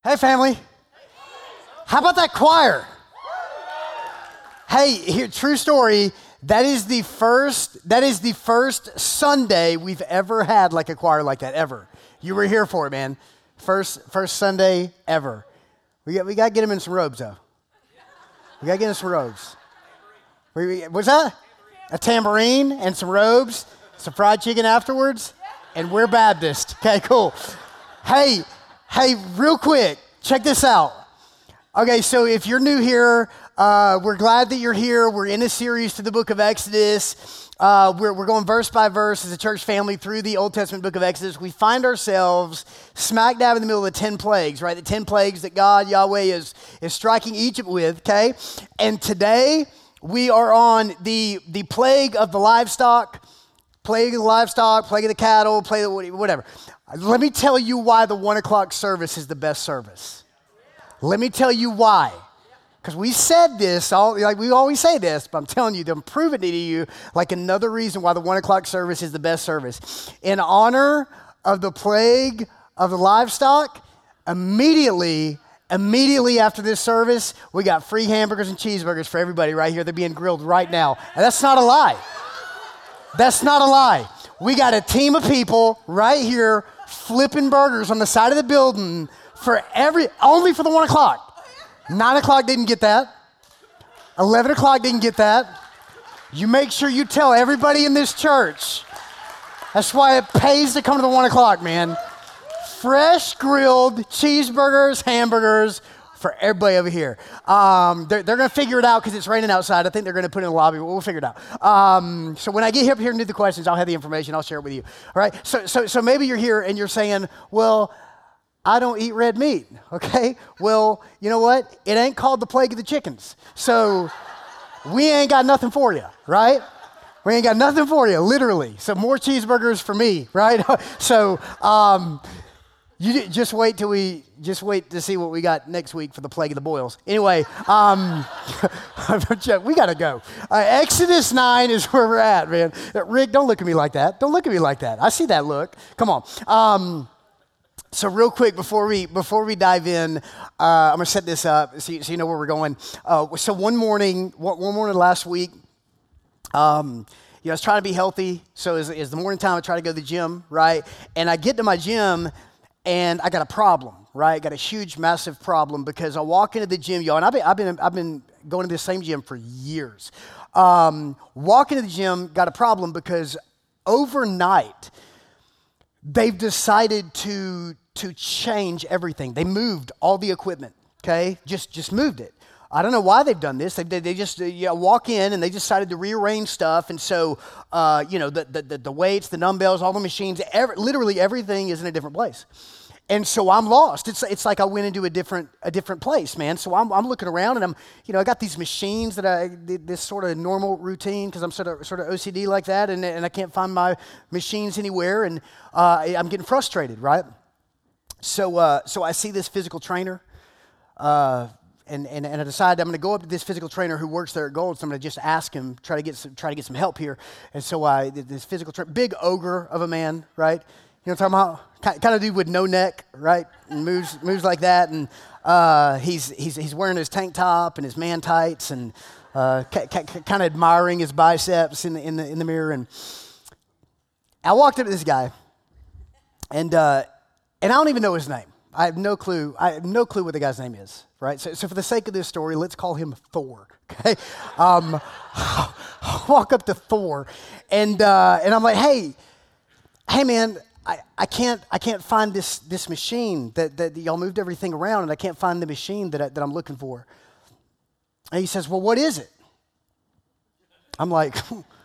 Hey, family. How about that choir? Hey, here, true story. That is the first Sunday we've ever had like a choir like that, ever. You were here for it, man. First Sunday ever. We got to get them in some robes, though. We got to get in some robes. What's that? A tambourine and some robes, some fried chicken afterwards, and we're Baptist. Okay, cool. Hey, real quick, check this out. Okay, so if you're new here, we're glad that you're here. We're in a series to the book of Exodus. We're going verse by verse as a church family through the Old Testament book of Exodus. We find ourselves smack dab in the middle of the 10 plagues, right? The 10 plagues that God, Yahweh, is striking Egypt with, okay? And today, we are on the plague of the livestock, plague of the cattle, plague of whatever. Let me tell you why the 1 o'clock service is the best service. Let me tell you why. Because we said this, we always say this, but I'm telling you, I'm proving it to you like another reason why the 1 o'clock service is the best service. In honor of the plague of the livestock, immediately after this service, we got free hamburgers and cheeseburgers for everybody right here. They're being grilled right now. And that's not a lie. That's not a lie. We got a team of people right here flipping burgers on the side of the building only for the 1 o'clock. 9 o'clock didn't get that. 11 o'clock didn't get that. You make sure you tell everybody in this church. That's why it pays to come to the 1 o'clock, man. Fresh grilled cheeseburgers, hamburgers for everybody over here. They're going to figure it out because it's raining outside. I think they're going to put it in the lobby, but we'll figure it out. So when I get up here and do the questions, I'll have the information. I'll share it with you. All right? So maybe you're here and you're saying, well, I don't eat red meat, okay? Well, you know what? It ain't called the plague of the chickens. So we ain't got nothing for you, right? We ain't got nothing for you, literally. So more cheeseburgers for me, right? So you just wait to see what we got next week for the plague of the boils. Anyway, we got to go. Exodus 9 is where we're at, man. Rick, don't look at me like that. Don't look at me like that. I see that look. Come on. So real quick, before we dive in, I'm gonna set this up so you know where we're going. So one morning last week, I was trying to be healthy. So as the morning time, I try to go to the gym, right? And I get to my gym, and I got a problem, right? I got a huge, massive problem because I walk into the gym, y'all, and I've been going to the same gym for years. Walking to the gym, got a problem because overnight they've decided to change everything. They moved all the equipment, okay? Just moved it. I don't know why they've done this. They just walk in and they decided to rearrange stuff. And so, the weights, the dumbbells, all the machines, literally everything is in a different place. And so I'm lost. It's like I went into a different place, man. So I'm looking around and I got these machines that I did this sort of normal routine because I'm sort of OCD like that, and I can't find my machines anywhere, and I'm getting frustrated, right? So I see this physical trainer, and I decide I'm going to go up to this physical trainer who works there at Gold. So I'm going to just ask him, try to get some help here. And so this physical trainer, big ogre of a man, right? You know what I'm talking about? Kind of dude with no neck, right? And moves like that. And he's wearing his tank top and his man tights and kind of admiring his biceps in the mirror. And I walked up to this guy, and I don't even know his name. I have no clue what the guy's name is, right? So for the sake of this story, let's call him Thor, okay? I walk up to Thor, and I'm like, hey man, I can't find this machine that y'all moved everything around, and I can't find the machine that I'm looking for. And he says, well, what is it? I'm like,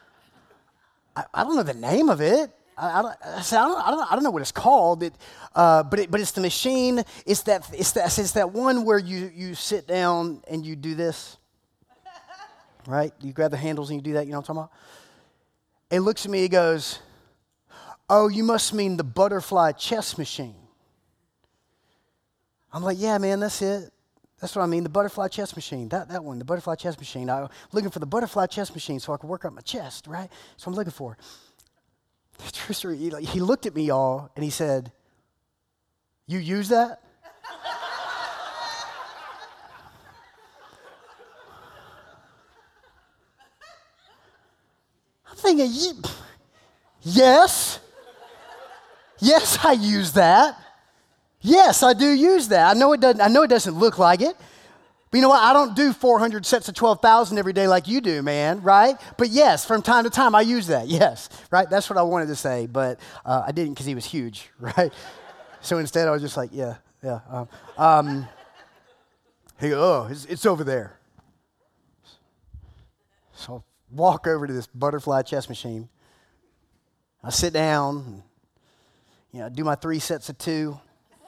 I don't know the name of it. I don't know what it's called, but it's the machine. It's that one where you sit down and you do this, right? You grab the handles and you do that. You know what I'm talking about? He looks at me. He goes, "Oh, you must mean the butterfly chess machine." I'm like, "Yeah, man, that's it. That's what I mean. The butterfly chess machine. That one. The butterfly chess machine. I'm looking for the butterfly chess machine so I can work out my chest, right? So I'm looking for it." True story. He looked at me, y'all, and he said, "You use that?" thinking, yes. Yes, I use that. Yes, I do use that. I know it doesn't look like it. But you know what? I don't do 400 sets of 12,000 every day like you do, man, right? But yes, from time to time, I use that. Yes, right? That's what I wanted to say, but I didn't because he was huge, right? So instead, I was just like, yeah. He goes, oh, it's over there. So I walk over to this butterfly chess machine. I sit down, and, do my 3 sets of 2.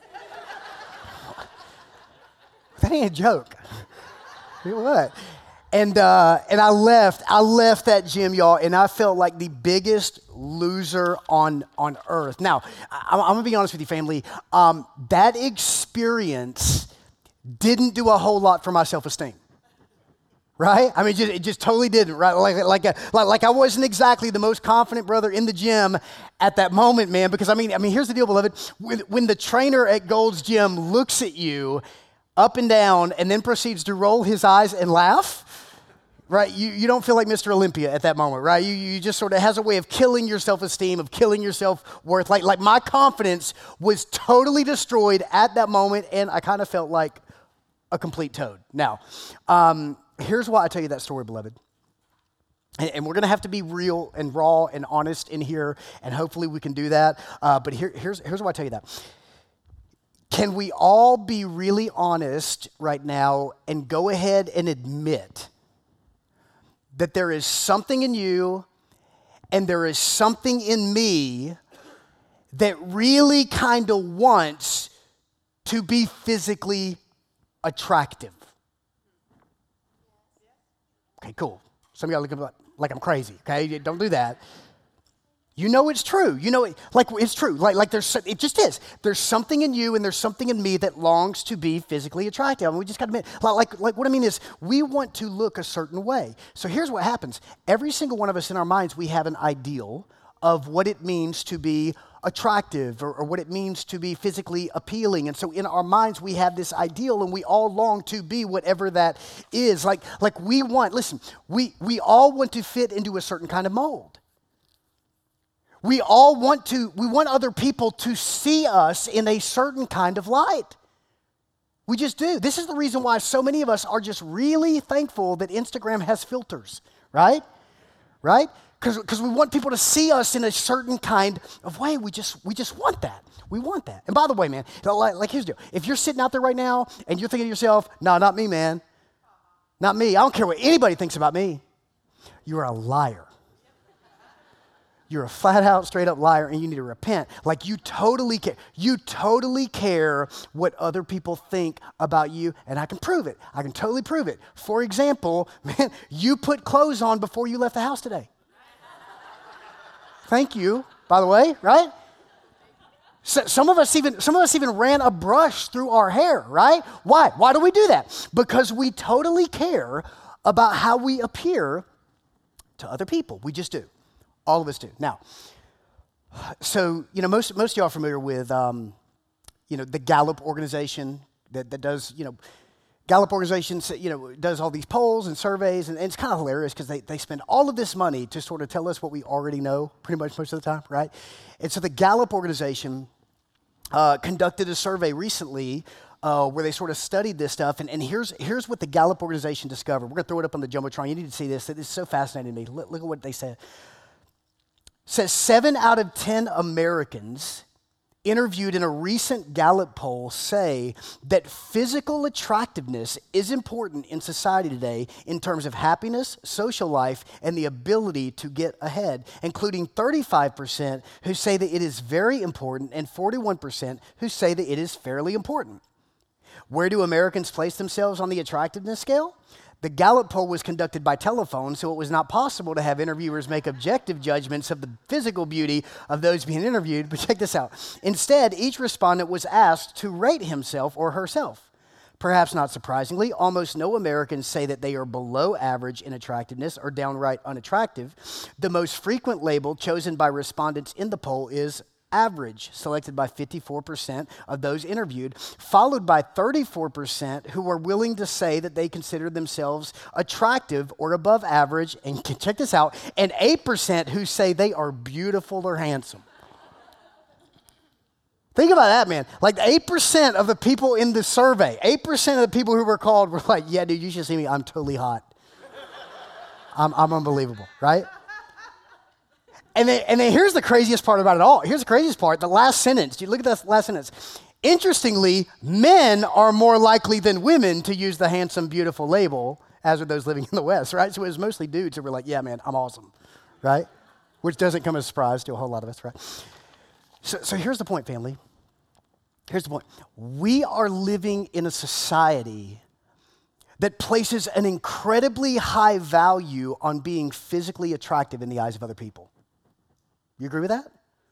That ain't a joke. What? And I left that gym, y'all, and I felt like the biggest loser on earth. Now, I'm gonna be honest with you, family. That experience didn't do a whole lot for my self-esteem. Right? I mean, it just totally didn't, right? Like I wasn't exactly the most confident brother in the gym at that moment, man, because I mean, here's the deal, beloved. When the trainer at Gold's Gym looks at you up and down and then proceeds to roll his eyes and laugh, right? You don't feel like Mr. Olympia at that moment, right? You just sort of has a way of killing your self-esteem, of killing your self-worth. Like my confidence was totally destroyed at that moment, and I kind of felt like a complete toad. Now, here's why I tell you that story, beloved. And we're going to have to be real and raw and honest in here, and hopefully we can do that. But here's why I tell you that. Can we all be really honest right now and go ahead and admit that there is something in you and there is something in me that really kind of wants to be physically attractive? Okay, cool. Some of y'all look like I'm crazy, okay? Don't do that. You know it's true. You know it's true. Like it just is. There's something in you and there's something in me that longs to be physically attractive. I mean, we just got to admit, like what I mean is we want to look a certain way. So here's what happens. Every single one of us in our minds, we have an ideal of what it means to be attractive or what it means to be physically appealing. And so in our minds, we have this ideal and we all long to be whatever that is. Like we want, listen, we all want to fit into a certain kind of mold. We want other people to see us in a certain kind of light. We just do. This is the reason why so many of us are just really thankful that Instagram has filters, right? Right? Because we want people to see us in a certain kind of way. We just want that. We want that. And by the way, man, like here's the deal. If you're sitting out there right now and you're thinking to yourself, no, not me, man. Not me. I don't care what anybody thinks about me. You're a liar. You're a flat out, straight up liar, and you need to repent. Like you totally care. You totally care what other people think about you, and I can prove it. I can totally prove it. For example, man, you put clothes on before you left the house today. Thank you, by the way, right? So some of us even ran a brush through our hair, right? Why? Why do we do that? Because we totally care about how we appear to other people. We just do. All of us do. Now, so, most of y'all are familiar with, the Gallup organization that does, Gallup organization, does all these polls and surveys, and it's kind of hilarious because they spend all of this money to sort of tell us what we already know pretty much most of the time, right? And so the Gallup organization conducted a survey recently where they sort of studied this stuff, and here's what the Gallup organization discovered. We're going to throw it up on the Jumbotron. You need to see this. It is so fascinating to me. Look at what they said. It says 7 out of 10 Americans interviewed in a recent Gallup poll say that physical attractiveness is important in society today in terms of happiness, social life, and the ability to get ahead, including 35% who say that it is very important and 41% who say that it is fairly important. Where do Americans place themselves on the attractiveness scale? The Gallup poll was conducted by telephone, so it was not possible to have interviewers make objective judgments of the physical beauty of those being interviewed. But check this out. Instead, each respondent was asked to rate himself or herself. Perhaps not surprisingly, almost no Americans say that they are below average in attractiveness or downright unattractive. The most frequent label chosen by respondents in the poll is average, selected by 54% of those interviewed, followed by 34% who were willing to say that they consider themselves attractive or above average, and check this out, and 8% who say they are beautiful or handsome. Think about that, man. Like 8% of the people in the survey, 8% of the people who were called were like, yeah, dude, you should see me. I'm totally hot. I'm unbelievable, right? And then here's the craziest part about it all. Here's the craziest part, the last sentence. You look at that last sentence. Interestingly, men are more likely than women to use the handsome, beautiful label, as are those living in the West, right? So it was mostly dudes who were like, yeah, man, I'm awesome, right? Which doesn't come as a surprise to a whole lot of us, right? So here's the point, family. Here's the point. We are living in a society that places an incredibly high value on being physically attractive in the eyes of other people. You agree with that?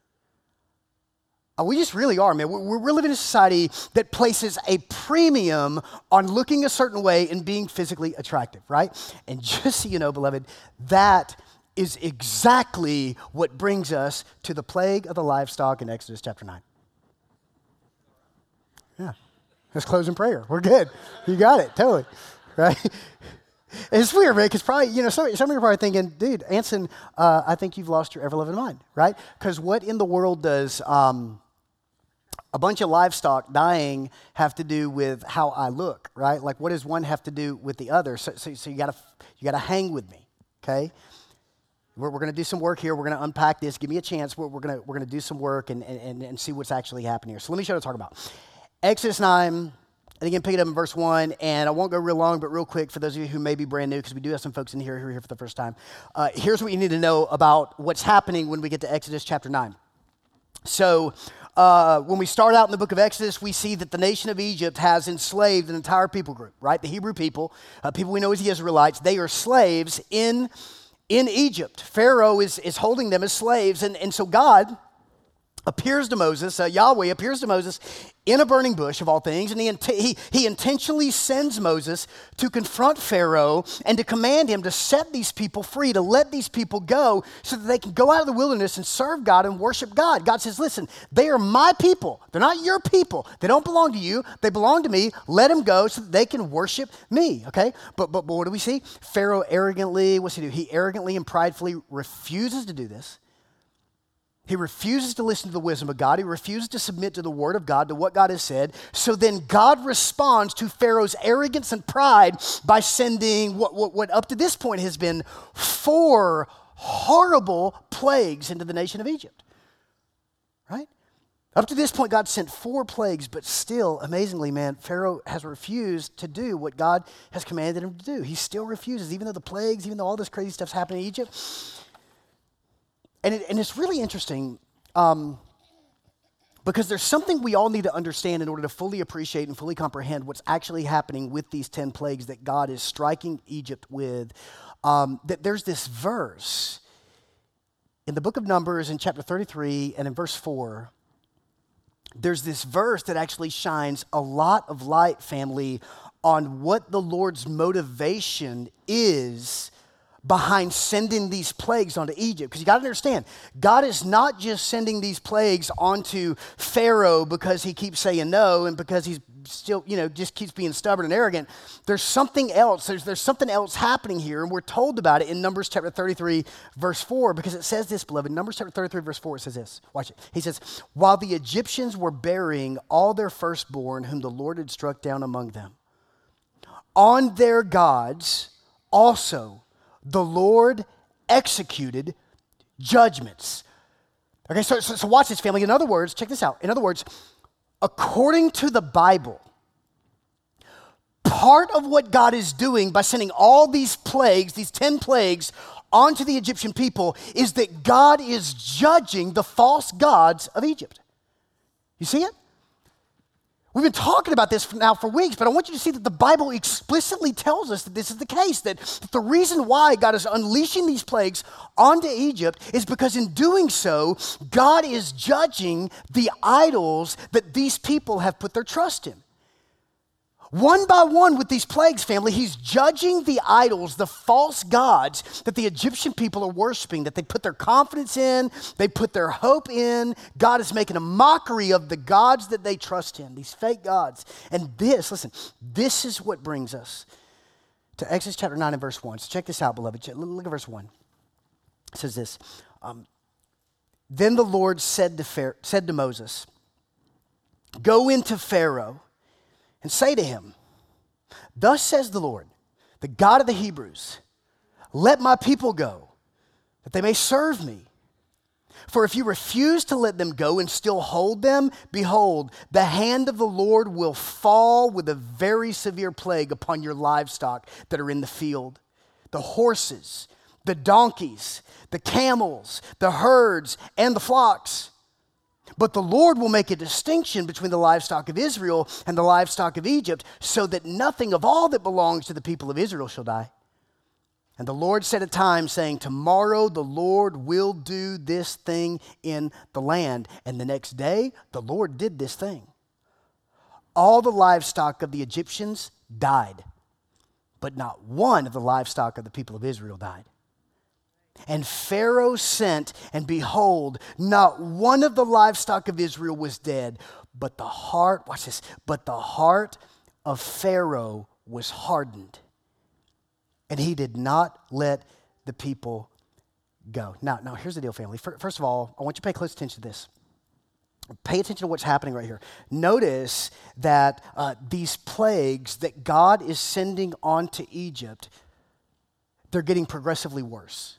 We just really are, man. We're living in a society that places a premium on looking a certain way and being physically attractive, right? And just so you know, beloved, that is exactly what brings us to the plague of the livestock in Exodus chapter 9. Yeah. Let's close in prayer. We're good. You got it, totally. Right? It's weird, man, because probably, some of you are probably thinking, dude, Anson, I think you've lost your ever-loving mind, right? Because what in the world does a bunch of livestock dying have to do with how I look, right? Like, what does one have to do with the other? So you gotta hang with me, okay? We're going to do some work here. We're going to unpack this. Give me a chance. We're going to do some work and see what's actually happening here. So let me show you what I'm talking about. Exodus 9, and again, pick it up in verse 1, and I won't go real long, but real quick for those of you who may be brand new, because we do have some folks in here who are here for the first time. Here's what you need to know about what's happening when we get to Exodus chapter 9. So when we start out in the book of Exodus, we see that the nation of Egypt has enslaved an entire people group, right? The Hebrew people, people we know as the Israelites, they are slaves in Egypt. Pharaoh is holding them as slaves, and so God appears to Moses, Yahweh appears to Moses in a burning bush of all things, and he intentionally sends Moses to confront Pharaoh and to command him to set these people free, to let these people go so that they can go out of the wilderness and serve God and worship God. God says, listen, they are my people. They're not your people. They don't belong to you. They belong to me. Let them go so that they can worship me, okay? But what do we see? Pharaoh arrogantly, what's he do? He arrogantly and pridefully refuses to do this. He refuses to listen to the wisdom of God. He refuses to submit to the word of God, to what God has said. So then God responds to Pharaoh's arrogance and pride by sending what up to this point has been 4 horrible plagues into the nation of Egypt. Right? Up to this point, God sent 4 plagues, but still, amazingly, man, Pharaoh has refused to do what God has commanded him to do. He still refuses, even though the plagues, even though all this crazy stuff's happening in Egypt. And it's really interesting because there's something we all need to understand in order to fully appreciate and fully comprehend what's actually happening with these 10 plagues that God is striking Egypt with. That there's this verse in the book of Numbers in chapter 33 and in verse 4. There's this verse that actually shines a lot of light, family, on what the Lord's motivation is behind sending these plagues onto Egypt. Because you got to understand, God is not just sending these plagues onto Pharaoh because he keeps saying no and because he's still, just keeps being stubborn and arrogant. There's something else. There's something else happening here, and we're told about it in Numbers chapter 33, verse 4, because it says this, beloved. Numbers chapter 33, verse 4, it says this. Watch it. He says, while the Egyptians were burying all their firstborn whom the Lord had struck down among them, on their gods also the Lord executed judgments. Okay, so watch this, family. In other words, check this out. In other words, according to the Bible, part of what God is doing by sending all these plagues, these 10 plagues, onto the Egyptian people is that God is judging the false gods of Egypt. You see it? We've been talking about this now for weeks, but I want you to see that the Bible explicitly tells us that this is the case, that the reason why God is unleashing these plagues onto Egypt is because in doing so, God is judging the idols that these people have put their trust in. One by one with these plagues, family, he's judging the idols, the false gods that the Egyptian people are worshiping, that they put their confidence in, they put their hope in. God is making a mockery of the gods that they trust in, these fake gods. And this is what brings us to Exodus chapter 9 and verse 1. So check this out, beloved. Look at verse 1. It says this. Then the Lord said to Moses, "Go into Pharaoh and say to him, 'Thus says the Lord, the God of the Hebrews, let my people go, that they may serve me. For if you refuse to let them go and still hold them, behold, the hand of the Lord will fall with a very severe plague upon your livestock that are in the field, the horses, the donkeys, the camels, the herds, and the flocks. But the Lord will make a distinction between the livestock of Israel and the livestock of Egypt, so that nothing of all that belongs to the people of Israel shall die.' And the Lord set a time, saying, 'Tomorrow the Lord will do this thing in the land.' And the next day the Lord did this thing. All the livestock of the Egyptians died, but not one of the livestock of the people of Israel died. And Pharaoh sent, and behold, not one of the livestock of Israel was dead, but the heart of Pharaoh was hardened, and he did not let the people go." Now here's the deal, family. First of all, I want you to pay close attention to this. Pay attention to what's happening right here. Notice that these plagues that God is sending onto Egypt, they're getting progressively worse.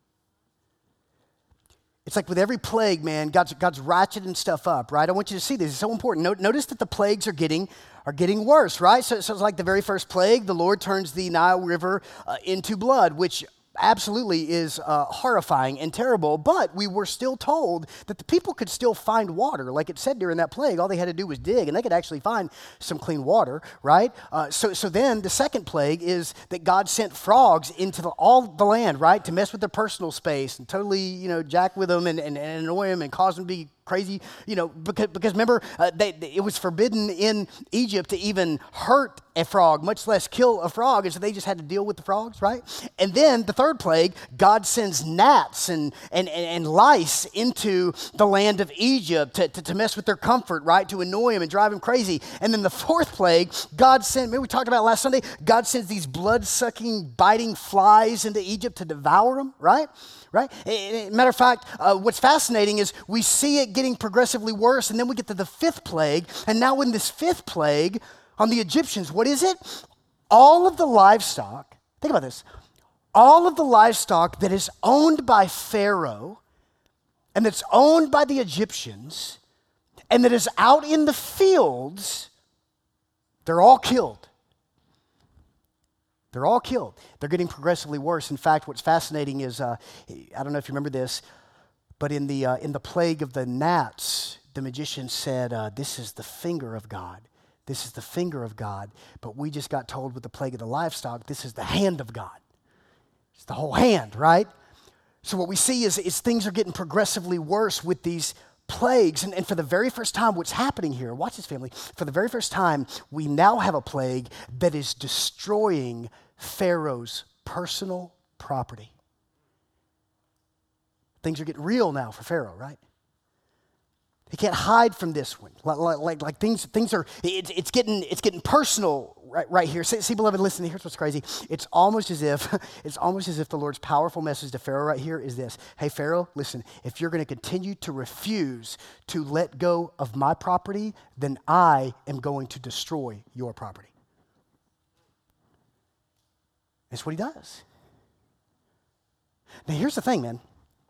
It's like with every plague, man, God's ratcheting stuff up, right? I want you to see this. It's so important. Notice that the plagues are getting worse, right? So it's like the very first plague, the Lord turns the Nile River into blood, which absolutely is horrifying and terrible, but we were still told that the people could still find water. Like it said during that plague, all they had to do was dig, and they could actually find some clean water, right? So then the second plague is that God sent frogs into all the land, right, to mess with their personal space and totally, jack with them and annoy them and cause them to be crazy, because remember, it was forbidden in Egypt to even hurt a frog, much less kill a frog, and so they just had to deal with the frogs, right? And then the third plague, God sends gnats and lice into the land of Egypt to mess with their comfort, right? To annoy them and drive them crazy. And then the fourth plague, God sent, we talked about last Sunday, God sends these blood-sucking, biting flies into Egypt to devour them, right? Right? Matter of fact, what's fascinating is we see it getting progressively worse, and then we get to the fifth plague, and now in this fifth plague on the Egyptians, what is it? All of the livestock, think about this, all of the livestock that is owned by Pharaoh and that's owned by the Egyptians and that is out in the fields, they're all killed. They're all killed. They're getting progressively worse. In fact, what's fascinating is, I don't know if you remember this, but in the plague of the gnats, the magician said, "This is the finger of God. This is the finger of God." But we just got told with the plague of the livestock, this is the hand of God. It's the whole hand, right? So what we see is things are getting progressively worse with these plagues. And for the very first time, what's happening here, watch this, family, for the very first time, we now have a plague that is destroying Pharaoh's personal property. Things are getting real now for Pharaoh, right? He can't hide from this one. Like things are. It's getting personal right here. See, beloved, listen. Here's what's crazy. It's almost as if the Lord's powerful message to Pharaoh right here is this: Hey, Pharaoh, listen. If you're going to continue to refuse to let go of my property, then I am going to destroy your property. That's what he does. Now, here's the thing, man.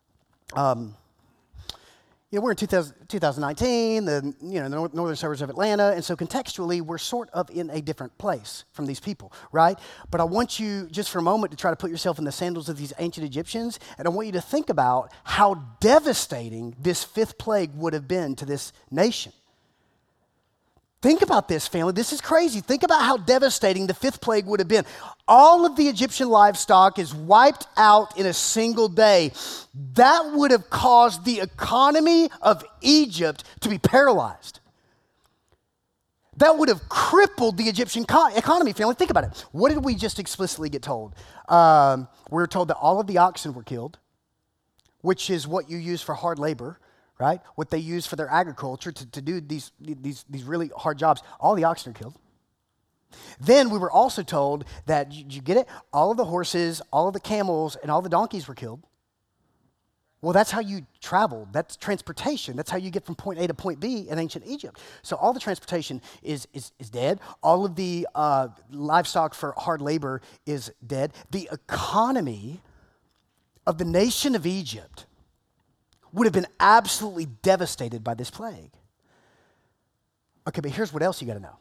We're in 2019, the northern suburbs of Atlanta, and so contextually, we're sort of in a different place from these people, right? But I want you, just for a moment, to try to put yourself in the sandals of these ancient Egyptians, and I want you to think about how devastating this fifth plague would have been to this nation. Think about this, family. This is crazy. Think about how devastating the fifth plague would have been. All of the Egyptian livestock is wiped out in a single day. That would have caused the economy of Egypt to be paralyzed. That would have crippled the Egyptian economy, family. Think about it. What did we just explicitly get told? We were told that all of the oxen were killed, which is what you use for hard labor, right? What they use for their agriculture to do these really hard jobs. All the oxen are killed. Then we were also told that, you get it? All of the horses, all of the camels, and all the donkeys were killed. Well, that's how you traveled. That's transportation. That's how you get from point A to point B in ancient Egypt. So all the transportation is dead. All of the livestock for hard labor is dead. The economy of the nation of Egypt would have been absolutely devastated by this plague. Okay, but here's what else you got to know.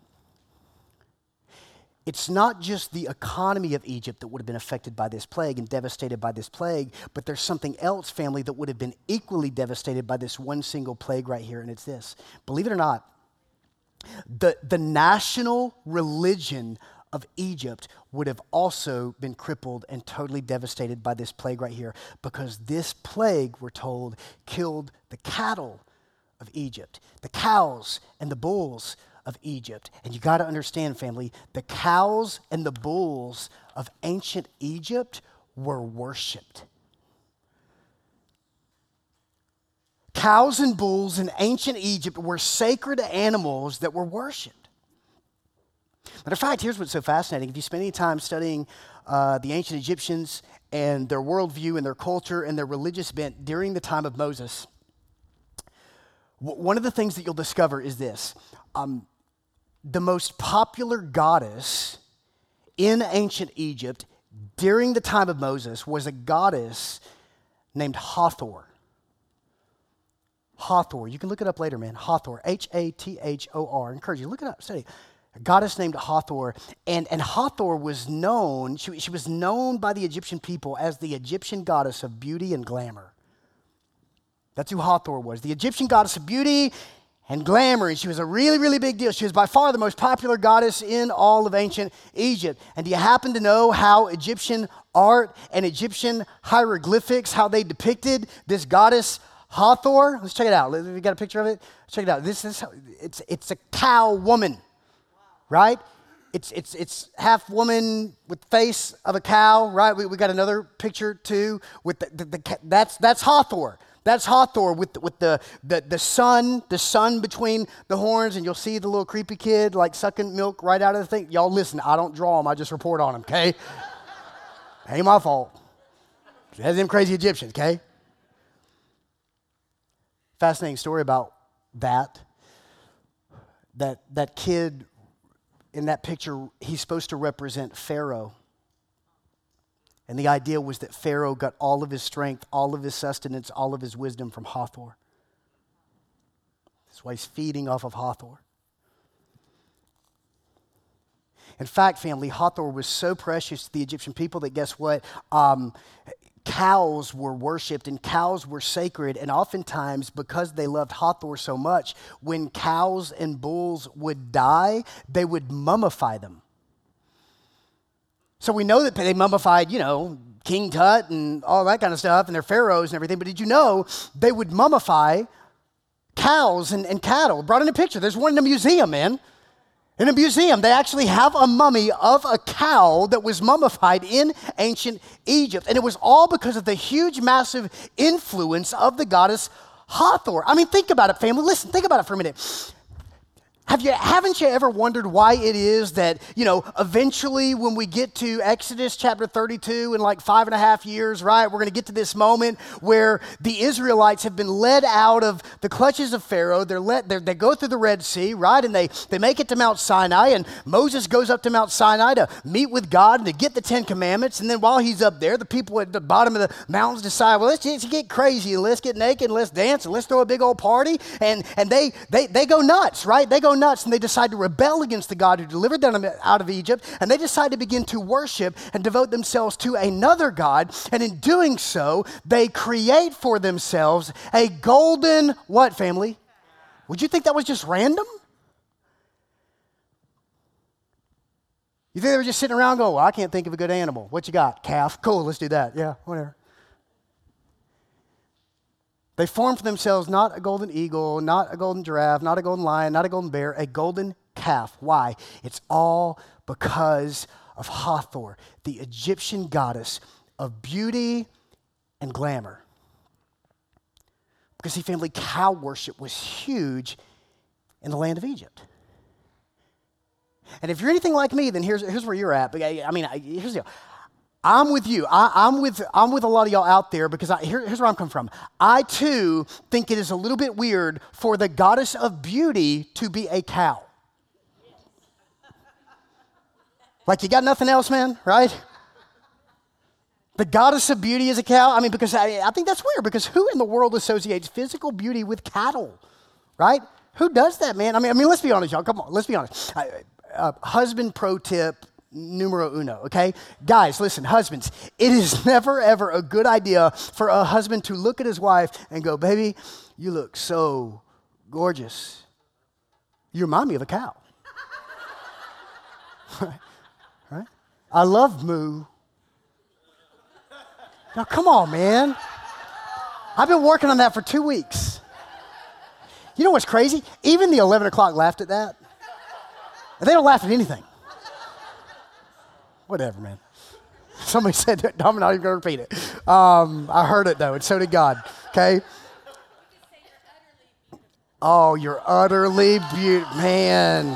It's not just the economy of Egypt that would have been affected by this plague and devastated by this plague, but there's something else, family, that would have been equally devastated by this one single plague right here, and it's this. Believe it or not, the national religion of Egypt would have also been crippled and totally devastated by this plague right here, because this plague, we're told, killed the cattle of Egypt, the cows and the bulls of Egypt. And you got to understand, family, the cows and the bulls of ancient Egypt were worshiped. Cows and bulls in ancient Egypt were sacred animals that were worshiped. Matter of fact, here's what's so fascinating. If you spend any time studying the ancient Egyptians and their worldview and their culture and their religious bent during the time of Moses, one of the things that you'll discover is this. The most popular goddess in ancient Egypt during the time of Moses was a goddess named Hathor. Hathor. You can look it up later, man. Hathor. Hathor. I encourage you, look it up, study. A goddess named Hathor. And Hathor was known, she was known by the Egyptian people as the Egyptian goddess of beauty and glamour. That's who Hathor was. The Egyptian goddess of beauty and glamour, and she was a really, really big deal. She was by far the most popular goddess in all of ancient Egypt. And do you happen to know how Egyptian art and Egyptian hieroglyphics, how they depicted this goddess Hathor? Let's check it out. We got a picture of it? Check it out. It's a cow woman, right? It's half woman with the face of a cow, right? We got another picture too with that's Hathor. That's Hathor with the sun between the horns, and you'll see the little creepy kid like sucking milk right out of the thing. Y'all listen, I don't draw them, I just report on them, okay? Ain't my fault. That's them crazy Egyptians, okay? Fascinating story about that kid in that picture, he's supposed to represent Pharaoh. And the idea was that Pharaoh got all of his strength, all of his sustenance, all of his wisdom from Hathor. That's why he's feeding off of Hathor. In fact, family, Hathor was so precious to the Egyptian people that guess what? Cows were worshipped and cows were sacred. And oftentimes, because they loved Hathor so much, when cows and bulls would die, they would mummify them. So we know that they mummified, King Tut and all that kind of stuff, and their pharaohs and everything. But did you know they would mummify cows and cattle? Brought in a picture. There's one in a museum, man. In a museum, they actually have a mummy of a cow that was mummified in ancient Egypt. And it was all because of the huge, massive influence of the goddess Hathor. I mean, think about it, family. Listen, think about it for a minute. Haven't you ever wondered why it is that, eventually when we get to Exodus chapter 32 in like 5.5 years, right, we're going to get to this moment where the Israelites have been led out of the clutches of Pharaoh. They go through the Red Sea, right, and they make it to Mount Sinai, and Moses goes up to Mount Sinai to meet with God and to get the 10 Commandments. And then while he's up there, the people at the bottom of the mountains decide, well, let's get crazy and let's get naked and let's dance and let's throw a big old party. And they go nuts, right? They go nuts, and they decide to rebel against the God who delivered them out of Egypt, and they decide to begin to worship and devote themselves to another God. And in doing so, they create for themselves a golden what, family? Would you think that was just random? You think they were just sitting around going, well, I can't think of a good animal. What you got? Calf. Cool, let's do that. Yeah, whatever. They formed for themselves not a golden eagle, not a golden giraffe, not a golden lion, not a golden bear, a golden calf. Why? It's all because of Hathor, the Egyptian goddess of beauty and glamour. Because see, family, cow worship was huge in the land of Egypt. And if you're anything like me, then here's where you're at. Here's the deal. I'm with you. I'm with a lot of y'all out there because here's where I'm coming from. I too think it is a little bit weird for the goddess of beauty to be a cow. Like you got nothing else, man, right? The goddess of beauty is a cow? Because I think that's weird because who in the world associates physical beauty with cattle, right? Who does that, man? Let's be honest, y'all. Come on, let's be honest. Husband pro tip numero uno, okay? Guys, listen, husbands, it is never, ever a good idea for a husband to look at his wife and go, baby, you look so gorgeous. You remind me of a cow. Right? I love moo. Now, come on, man. I've been working on that for 2 weeks. You know what's crazy? Even the 11 o'clock laughed at that. And they don't laugh at anything. Whatever, man. Somebody said that. I'm not even going to repeat it. I heard it, though, and so did God. Okay? Oh, you're utterly beautiful. Man.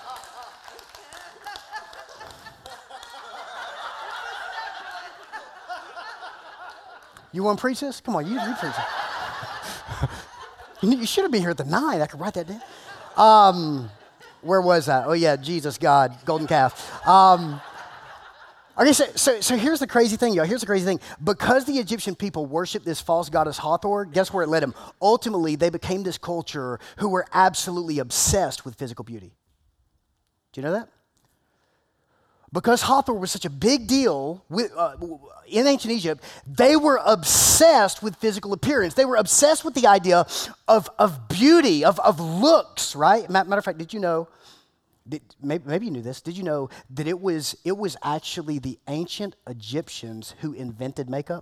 You want to preach this? Come on, you preach it. You should have been here at the 9. I could write that down. Where was that? Oh, yeah, Jesus, God, golden calf. Okay, so here's the crazy thing, y'all. Here's the crazy thing. Because the Egyptian people worshiped this false goddess Hathor, guess where it led them? Ultimately, they became this culture who were absolutely obsessed with physical beauty. Do you know that? Because Hathor was such a big deal in ancient Egypt, they were obsessed with physical appearance. They were obsessed with the idea of beauty, of looks, right? Matter of fact, did you know, maybe you knew this, did you know that it was actually the ancient Egyptians who invented makeup?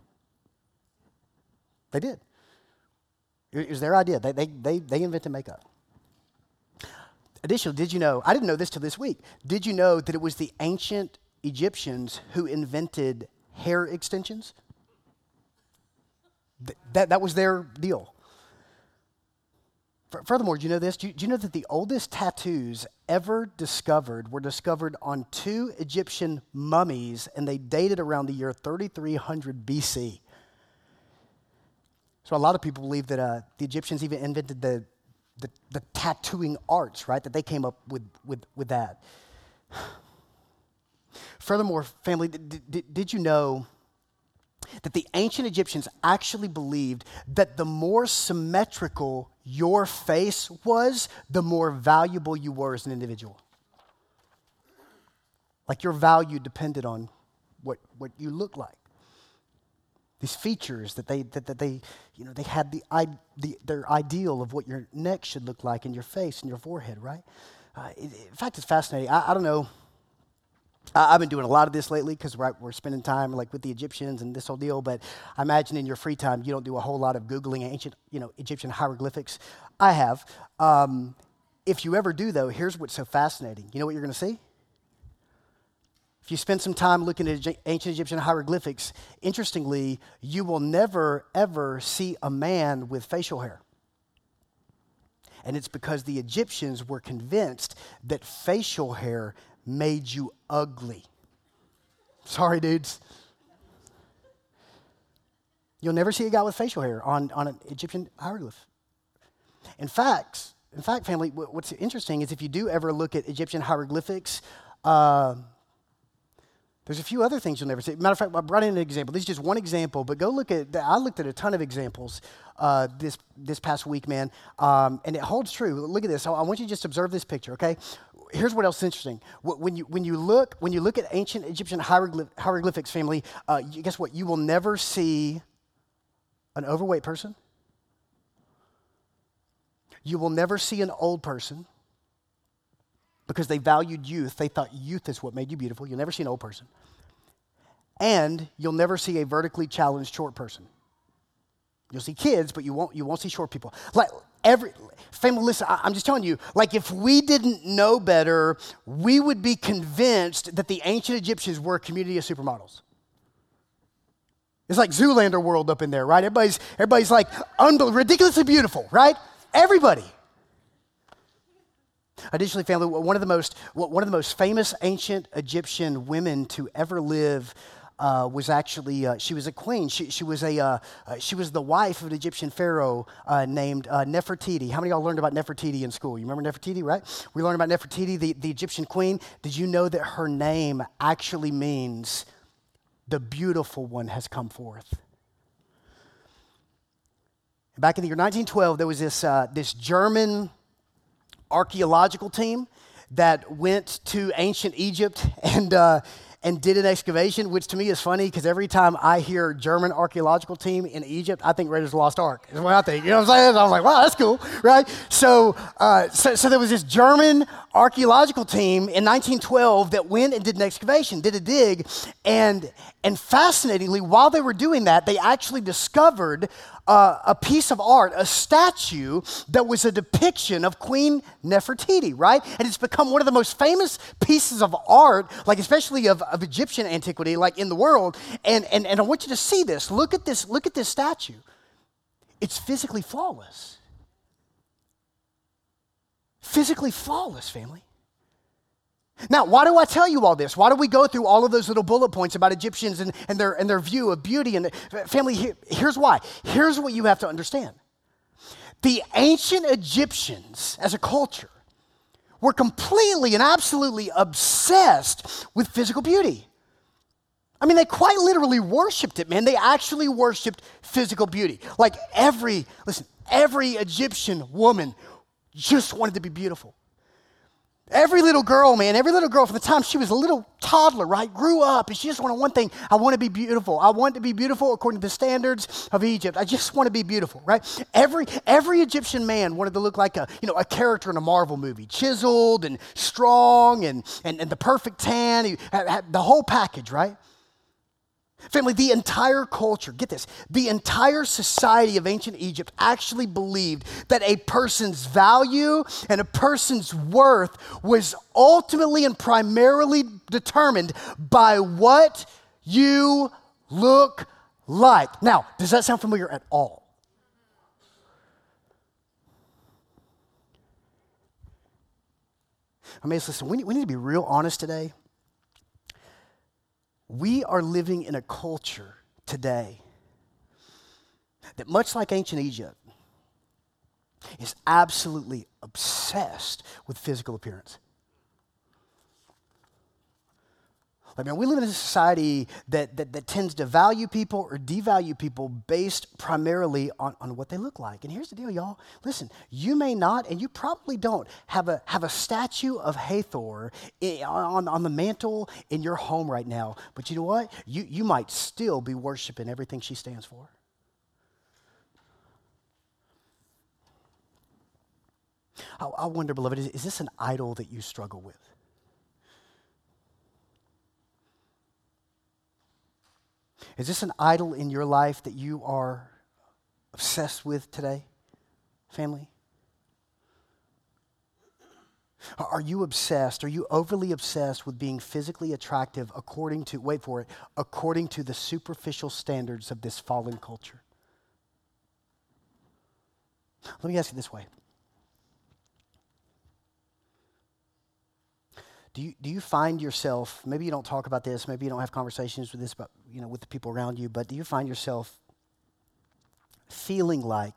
They did. It was their idea. They invented makeup. Additionally, did you know, I didn't know this till this week, did you know that it was the ancient Egyptians who invented hair extensions? That was their deal. Furthermore, do you know this? Do you know that the oldest tattoos ever discovered were discovered on 2 Egyptian mummies, and they dated around the year 3300 BC? So a lot of people believe that the Egyptians even invented the tattooing arts, right? That they came up with that. Furthermore, family, did you know that the ancient Egyptians actually believed that the more symmetrical your face was, the more valuable you were as an individual? Like your value depended on what you look like. These features that they had their ideal of what your neck should look like and your face and your forehead, right? In fact, it's fascinating. I don't know. I've been doing a lot of this lately because we're spending time like with the Egyptians and this whole deal. But I imagine in your free time you don't do a whole lot of Googling ancient, Egyptian hieroglyphics. I have. If you ever do, though, here's what's so fascinating. You know what you're going to see? If you spend some time looking at ancient Egyptian hieroglyphics, interestingly, you will never, ever see a man with facial hair. And it's because the Egyptians were convinced that facial hair made you ugly. Sorry, dudes. You'll never see a guy with facial hair on an Egyptian hieroglyph. In fact, family, what's interesting is if you do ever look at Egyptian hieroglyphics, there's a few other things you'll never see. Matter of fact, I brought in an example. This is just one example, but go look at, I looked at a ton of examples this past week, man, and it holds true. Look at this. I want you to just observe this picture, okay? Here's what else is interesting. When you look at ancient Egyptian hieroglyphics, family, guess what? You will never see an overweight person. You will never see an old person. Because they valued youth. They thought youth is what made you beautiful. You'll never see an old person. And you'll never see a vertically challenged short person. You'll see kids, but you won't see short people. Like Family, listen, I'm just telling you, like if we didn't know better, we would be convinced that the ancient Egyptians were a community of supermodels. It's like Zoolander world up in there, right? Everybody's like ridiculously beautiful, right? Everybody. Additionally, family, one of the most famous ancient Egyptian women to ever live was actually she was a queen. She was the wife of an Egyptian pharaoh named Nefertiti. How many of y'all learned about Nefertiti in school? You remember Nefertiti, right? We learned about Nefertiti, the Egyptian queen. Did you know that her name actually means the beautiful one has come forth? Back in the year 1912, there was this German archaeological team that went to ancient Egypt and did an excavation, which to me is funny because every time I hear German archaeological team in Egypt, I think Raiders of the Lost Ark is what I think. You know what I'm saying? I was like, wow, that's cool, right? So there was this German archaeological team in 1912 that went and did an excavation, did a dig, and fascinatingly, while they were doing that, they actually discovered a piece of art, a statue that was a depiction of Queen Nefertiti, right? And it's become one of the most famous pieces of art, like especially of Egyptian antiquity, like in the world. And I want you to see this. Look at this statue. It's physically flawless. Physically flawless, family. Now, why do I tell you all this? Why do we go through all of those little bullet points about Egyptians and their view of beauty? And family, here's why. Here's what you have to understand. The ancient Egyptians, as a culture, were completely and absolutely obsessed with physical beauty. I mean, they quite literally worshiped it, man. They actually worshiped physical beauty. Like every Egyptian woman just wanted to be beautiful. Every little girl from the time she was a little toddler, right, grew up, and she just wanted one thing: I want to be beautiful. I want to be beautiful according to the standards of Egypt. I just want to be beautiful, right? Every Egyptian man wanted to look like a character in a Marvel movie, chiseled and strong and the perfect tan, the whole package, right? Family, the entire culture, get this, the entire society of ancient Egypt actually believed that a person's value and a person's worth was ultimately and primarily determined by what you look like. Now, does that sound familiar at all? I mean, listen, we need to be real honest today. We are living in a culture today that, much like ancient Egypt, is absolutely obsessed with physical appearance. I mean, we live in a society that tends to value people or devalue people based primarily on what they look like. And here's the deal, y'all. Listen, you may not, and you probably don't, have a statue of Hathor on the mantle in your home right now. But you know what? You might still be worshiping everything she stands for. I wonder, beloved, is this an idol that you struggle with? Is this an idol in your life that you are obsessed with today, family? Are you obsessed? Are you overly obsessed with being physically attractive according to the superficial standards of this fallen culture? Let me ask you this way. Do you find yourself, maybe you don't talk about this, maybe you don't have conversations with this, but with the people around you, but do you find yourself feeling like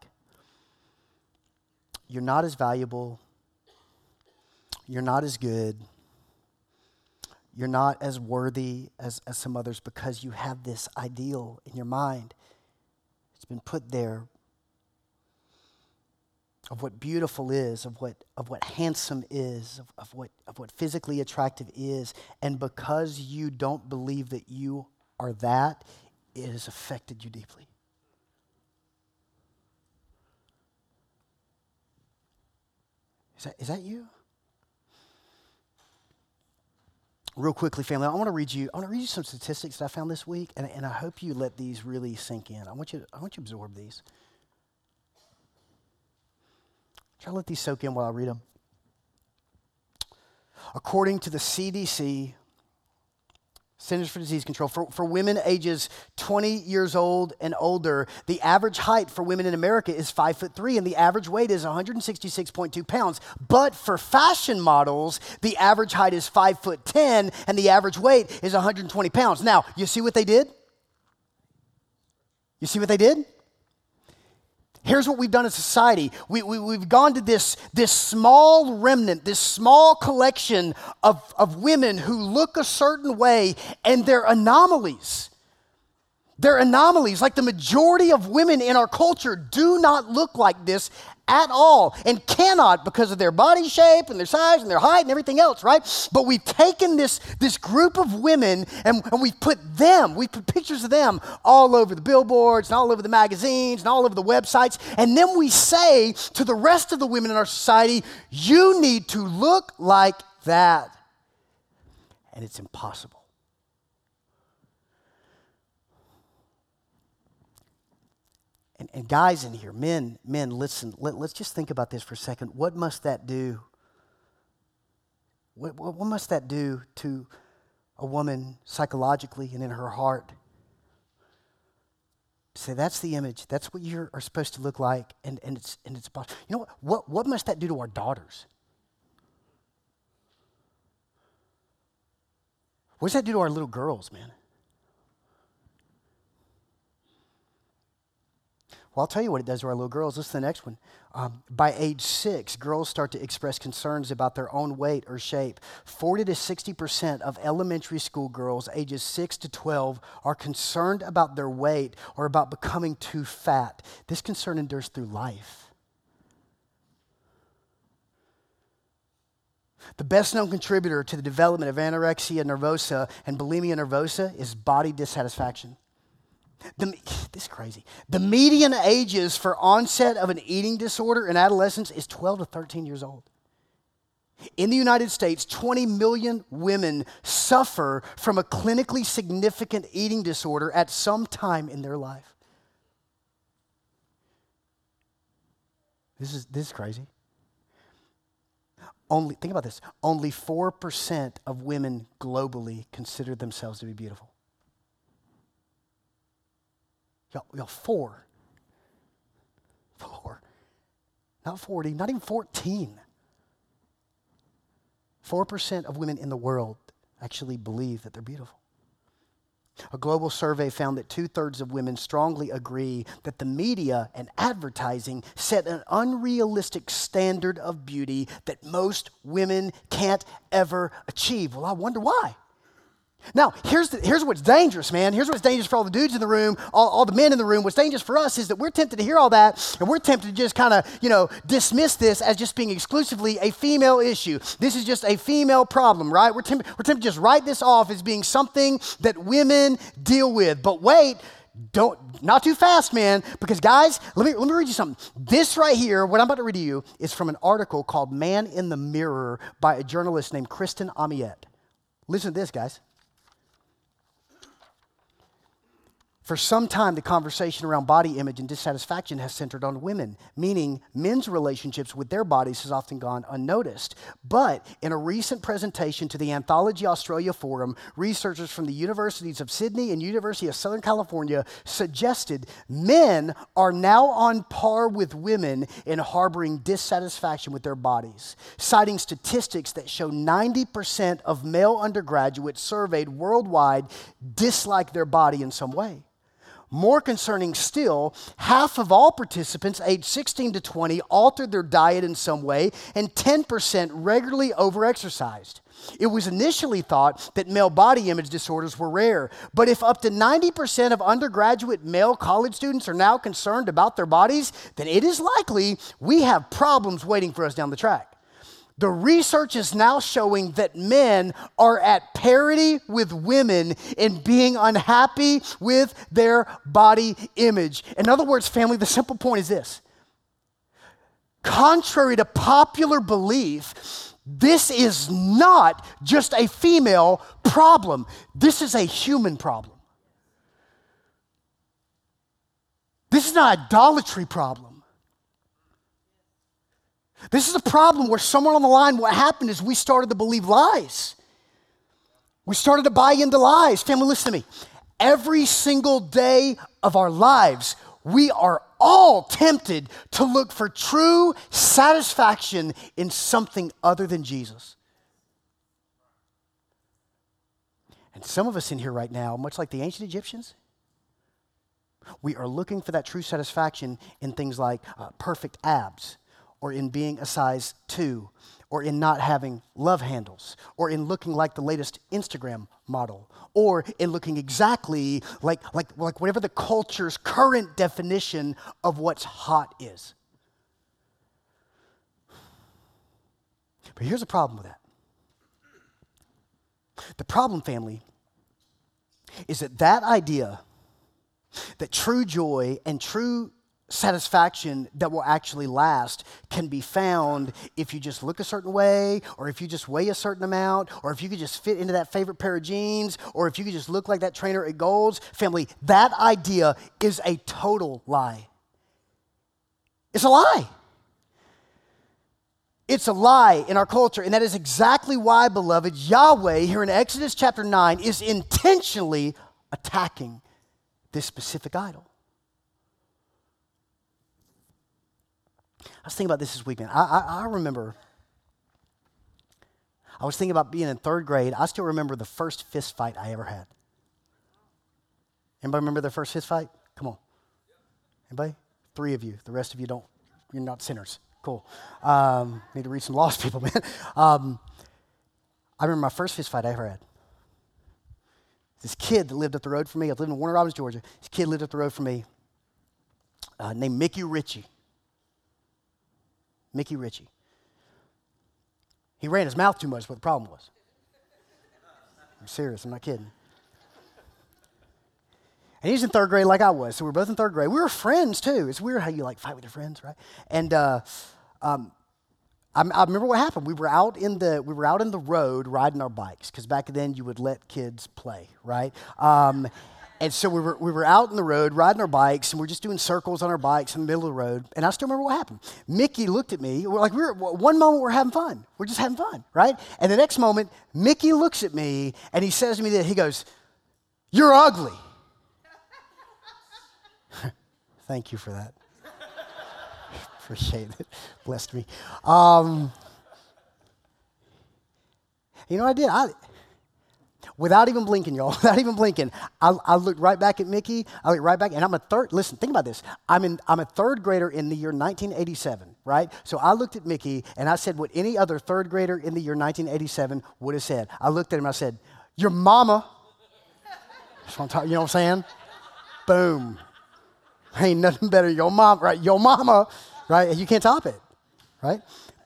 you're not as valuable, you're not as good, you're not as worthy as some others because you have this ideal in your mind? It's been put there of what beautiful is, of what handsome is, of what physically attractive is, and because you don't believe that you are that, it has affected you deeply. Is that you? Real quickly, family, I want to read you some statistics that I found this week, and I hope you let these really sink in. I want you to absorb these. Try to let these soak in while I read them. According to the CDC, Centers for Disease Control, for women ages 20 years old and older, the average height for women in America is 5'3", and the average weight is 166.2 pounds. But for fashion models, the average height is 5'10", and the average weight is 120 pounds. Now, you see what they did? You see what they did? Here's what we've done as society. We've gone to this small remnant, this small collection of women who look a certain way, and they're anomalies. They're anomalies. Like the majority of women in our culture do not look like this at all and cannot because of their body shape and their size and their height and everything else, right? But we've taken this group of women and we put pictures of them all over the billboards and all over the magazines and all over the websites. And then we say to the rest of the women in our society, you need to look like that. And it's impossible. And guys in here, men, listen, let's just think about this for a second. What must that do? What must that do to a woman psychologically and in her heart? Say, that's the image. That's what you are supposed to look like, and it's possible. You know what must that do to our daughters? What does that do to our little girls, man? Well, I'll tell you what it does to our little girls. Listen to the next one. By age 6, girls start to express concerns about their own weight or shape. 40 to 60% of elementary school girls ages 6 to 12 are concerned about their weight or about becoming too fat. This concern endures through life. The best known contributor to the development of anorexia nervosa and bulimia nervosa is body dissatisfaction. This is crazy. The median ages for onset of an eating disorder in adolescence is 12 to 13 years old. In the United States, 20 million women suffer from a clinically significant eating disorder at some time in their life. This is crazy. Think about this. Only 4% of women globally consider themselves to be beautiful. Y'all, 4. Not 40, not even 14. 4% of women in the world actually believe that they're beautiful. A global survey found that 2/3 of women strongly agree that the media and advertising set an unrealistic standard of beauty that most women can't ever achieve. Well, I wonder why. Now, here's what's dangerous, man. Here's what's dangerous for all the dudes in the room, all the men in the room. What's dangerous for us is that we're tempted to hear all that, and we're tempted to just kind of, dismiss this as just being exclusively a female issue. This is just a female problem, right? We're tempted to just write this off as being something that women deal with. But wait, not too fast, man, because guys, let me read you something. This right here, what I'm about to read to you, is from an article called Man in the Mirror by a journalist named Kristen Amiet. Listen to this, guys. For some time, the conversation around body image and dissatisfaction has centered on women, meaning men's relationships with their bodies has often gone unnoticed. But in a recent presentation to the Anthology Australia Forum, researchers from the Universities of Sydney and University of Southern California suggested men are now on par with women in harboring dissatisfaction with their bodies, citing statistics that show 90% of male undergraduates surveyed worldwide dislike their body in some way. More concerning still, half of all participants aged 16 to 20 altered their diet in some way, and 10% regularly overexercised. It was initially thought that male body image disorders were rare, but if up to 90% of undergraduate male college students are now concerned about their bodies, then it is likely we have problems waiting for us down the track. The research is now showing that men are at parity with women in being unhappy with their body image. In other words, family, the simple point is this. Contrary to popular belief, this is not just a female problem. This is a human problem. This is not an idolatry problem. This is a problem where somewhere on the line, what happened is we started to believe lies. We started to buy into lies. Family, listen to me. Every single day of our lives, we are all tempted to look for true satisfaction in something other than Jesus. And some of us in here right now, much like the ancient Egyptians, we are looking for that true satisfaction in things like perfect abs, or in being a size 2, or in not having love handles, or in looking like the latest Instagram model, or in looking exactly like whatever the culture's current definition of what's hot is. But here's the problem with that. The problem, family, is that idea that true joy and true satisfaction that will actually last can be found if you just look a certain way, or if you just weigh a certain amount, or if you could just fit into that favorite pair of jeans, or if you could just look like that trainer at Gold's. Family, that idea is a total lie. It's a lie. It's a lie in our culture, and that is exactly why, beloved, Yahweh here in Exodus chapter 9 is intentionally attacking this specific idol. I was thinking about this week, man. I remember, I was thinking about being in 3rd grade. I still remember the first fist fight I ever had. Anybody remember their first fist fight? Come on. Anybody? 3 of you. The rest of you don't. You're not sinners. Cool. Need to reach some lost people, man. I remember my first fist fight I ever had. This kid that lived up the road from me, I lived in Warner Robins, Georgia. This kid lived up the road from me named Mickey Ritchie. Mickey Ritchie. He ran his mouth too much, what the problem was. I'm serious, I'm not kidding. And he's in 3rd grade like I was, so we were both in 3rd grade. We were friends too. It's weird how you like fight with your friends, right? And I remember what happened. We were out in the road riding our bikes, because back then you would let kids play, right? And so we were out in the road riding our bikes, and we're just doing circles on our bikes in the middle of the road. And I still remember what happened. Mickey looked at me. One moment we're having fun. We're just having fun, right? And the next moment, Mickey looks at me and he says to me that he goes, "You're ugly." Thank you for that. Appreciate it. Blessed me. You know what I did? Without even blinking, y'all, without even blinking, I looked right back at Mickey. I looked right back, and listen, think about this. I'm a 3rd grader in the year 1987, right? So I looked at Mickey, and I said what any other 3rd grader in the year 1987 would have said. I looked at him, and I said, "Your mama." You know what I'm saying? Boom. Ain't nothing better. Your mom, right? Your mama, right? You can't top it, right?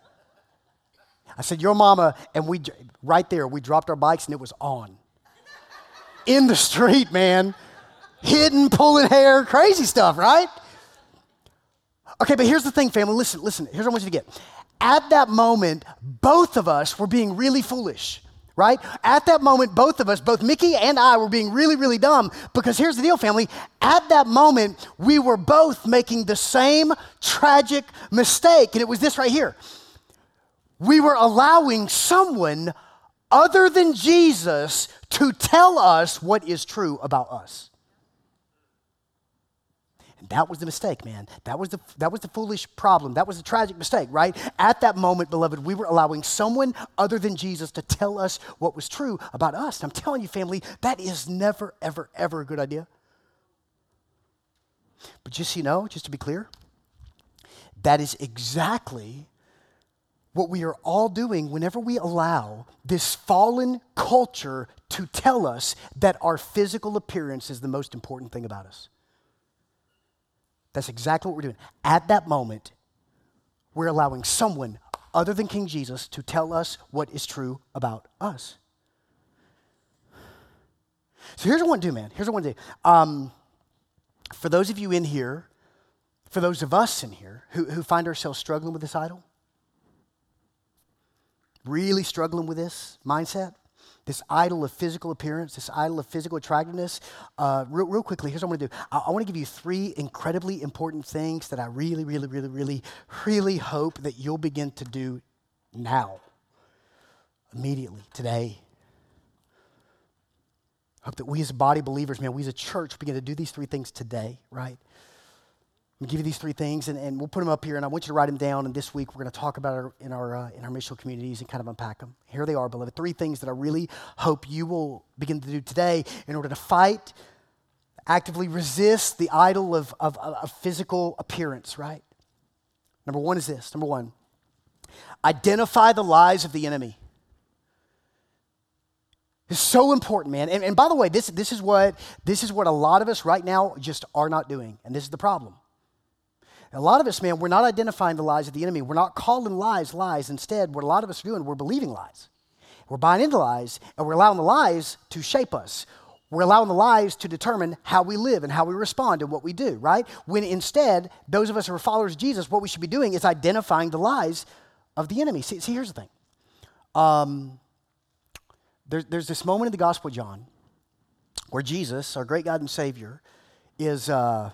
I said, "Your mama," and right there, we dropped our bikes, and it was on. In the street, man. Hitting, pulling hair, crazy stuff, right? Okay, but here's the thing, family. Listen. Here's what I want you to get. At that moment, both of us were being really foolish, right? At that moment, both of us, both Mickey and I, were being really, really dumb, because here's the deal, family. At that moment, we were both making the same tragic mistake, and it was this right here. We were allowing someone other than Jesus to tell us what is true about us. And that was the mistake, man. That was the foolish problem. That was the tragic mistake, right? At that moment, beloved, we were allowing someone other than Jesus to tell us what was true about us. And I'm telling you, family, that is never, ever, ever a good idea. But just so you know, just to be clear, that is exactly what we are all doing whenever we allow this fallen culture to tell us that our physical appearance is the most important thing about us. That's exactly what we're doing. At that moment, we're allowing someone other than King Jesus to tell us what is true about us. So here's what I want to do, man. Here's what I want to do. For those of you in here, for those of us in here who find ourselves struggling with this idol, really struggling with this mindset, this idol of physical appearance, this idol of physical attractiveness. Real quickly, here's what I'm going to do. I want to give you 3 incredibly important things that I really, really, really, really, really hope that you'll begin to do now, immediately, today. I hope that we as body believers, man, we as a church begin to do these 3 things today, right? I'm going to give you these 3 things, and we'll put them up here, and I want you to write them down, and this week we're going to talk about it in our missional communities and kind of unpack them. Here they are, beloved. 3 things that I really hope you will begin to do today in order to fight, actively resist the idol of physical appearance, right? Number 1 is this. Number 1, identify the lies of the enemy. It's so important, man. And by the way, this is what a lot of us right now just are not doing, and this is the problem. A lot of us, man, we're not identifying the lies of the enemy. We're not calling lies lies. Instead, what a lot of us are doing, we're believing lies. We're buying into lies, and we're allowing the lies to shape us. We're allowing the lies to determine how we live and how we respond and what we do, right? When instead, those of us who are followers of Jesus, what we should be doing is identifying the lies of the enemy. See, here's the thing. There's this moment in the Gospel of John where Jesus, our great God and Savior, is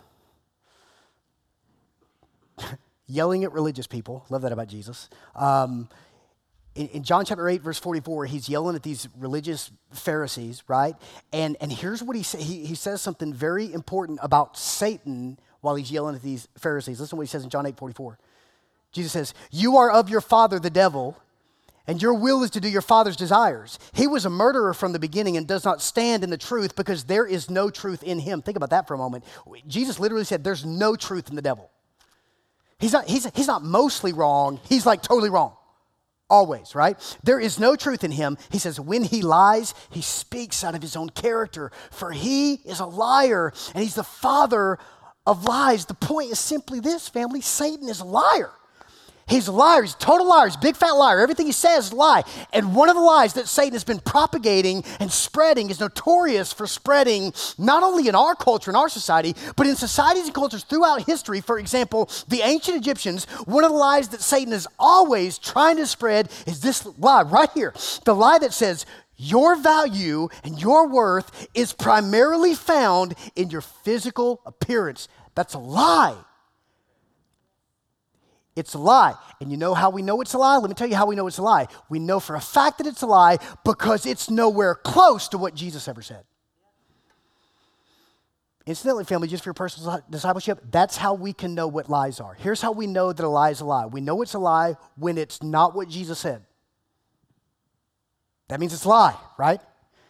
yelling at religious people. Love that about Jesus. In John chapter 8, verse 44, he's yelling at these religious Pharisees, right? And here's what he says. He says something very important about Satan while he's yelling at these Pharisees. Listen to what he says in John 8, 44. Jesus says, "You are of your father, the devil, and your will is to do your father's desires. He was a murderer from the beginning and does not stand in the truth because there is no truth in him." Think about that for a moment. Jesus literally said there's no truth in the devil. He's not mostly wrong. He's like totally wrong. Always, right? There is no truth in him. He says when he lies, he speaks out of his own character. For he is a liar and he's the father of lies. The point is simply this, family. Satan is a liar. He's a liar. He's a total liar. He's a big fat liar. Everything he says is a lie. And one of the lies that Satan has been propagating and spreading is notorious for spreading not only in our culture, in our society, but in societies and cultures throughout history. For example, the ancient Egyptians, one of the lies that Satan is always trying to spread is this lie right here. The lie that says, your value and your worth is primarily found in your physical appearance. That's a lie. It's a lie. And you know how we know it's a lie? Let me tell you how we know it's a lie. We know for a fact that it's a lie because it's nowhere close to what Jesus ever said. Incidentally, family, just for your personal discipleship, that's how we can know what lies are. Here's how we know that a lie is a lie. We know it's a lie when it's not what Jesus said. That means it's a lie, right?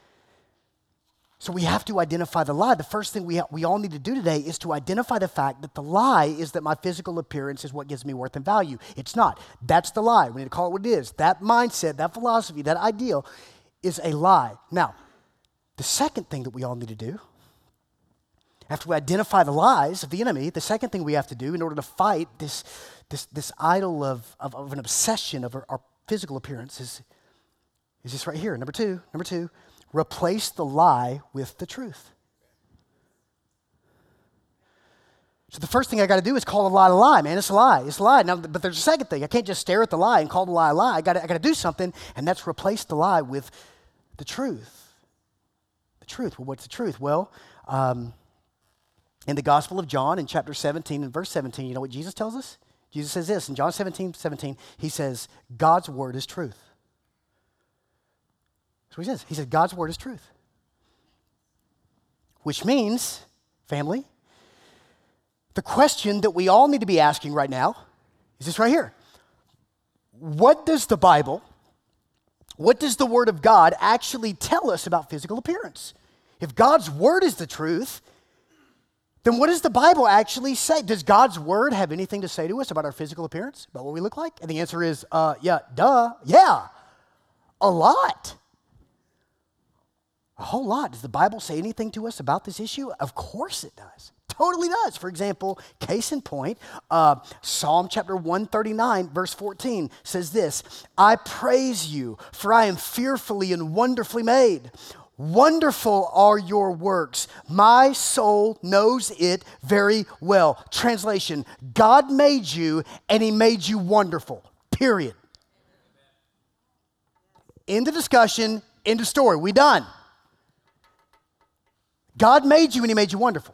So we have to identify the lie. The first thing we all need to do today is to identify the fact that the lie is that my physical appearance is what gives me worth and value. It's not. That's the lie. We need to call it what it is. That mindset, that philosophy, that ideal is a lie. Now, the second thing that we all need to do, after we identify the lies of the enemy, the second thing we have to do in order to fight this idol of an obsession of our physical appearance is this right here. Number two, replace the lie with the truth. So the first thing I got to do is call a lie, man. It's a lie. It's a lie. Now, but there's a second thing. I can't just stare at the lie and call the lie a lie. I got to do something, and that's replace the lie with the truth. The truth. Well, what's the truth? Well, in the Gospel of John, in chapter 17 and verse 17, you know what Jesus tells us? Jesus says this in John 17, he says, God's word is truth. That's what he says. He said, God's word is truth. Which means, family, the question that we all need to be asking right now is this right here. What does the Bible, what does the Word of God actually tell us about physical appearance? If God's Word is the truth, then what does the Bible actually say? Does God's Word have anything to say to us about our physical appearance, about what we look like? And the answer is, yeah, a lot. A whole lot. Does the Bible say anything to us about this issue? Of course it does. Totally does. For example, case in point, Psalm chapter 139, verse 14 says this, I praise you, for I am fearfully and wonderfully made. Wonderful are your works. My soul knows it very well. Translation, God made you and he made you wonderful. Period. End of discussion. End of story. We done. God made you and he made you wonderful.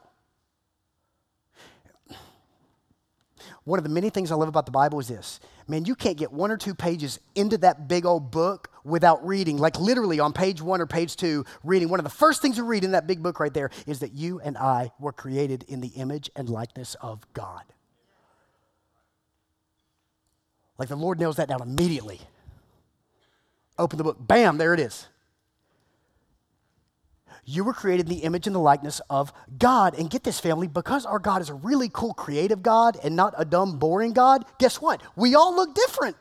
One of the many things I love about the Bible is this. Man, you can't get 1 or 2 pages into that big old book without reading, like literally on page 1 or page 2, reading. One of the first things you read in that big book right there is that you and I were created in the image and likeness of God. Like the Lord nails that down immediately. Open the book, bam, there it is. You were created in the image and the likeness of God. And get this, family, because our God is a really cool, creative God and not a dumb, boring God, guess what? We all look different.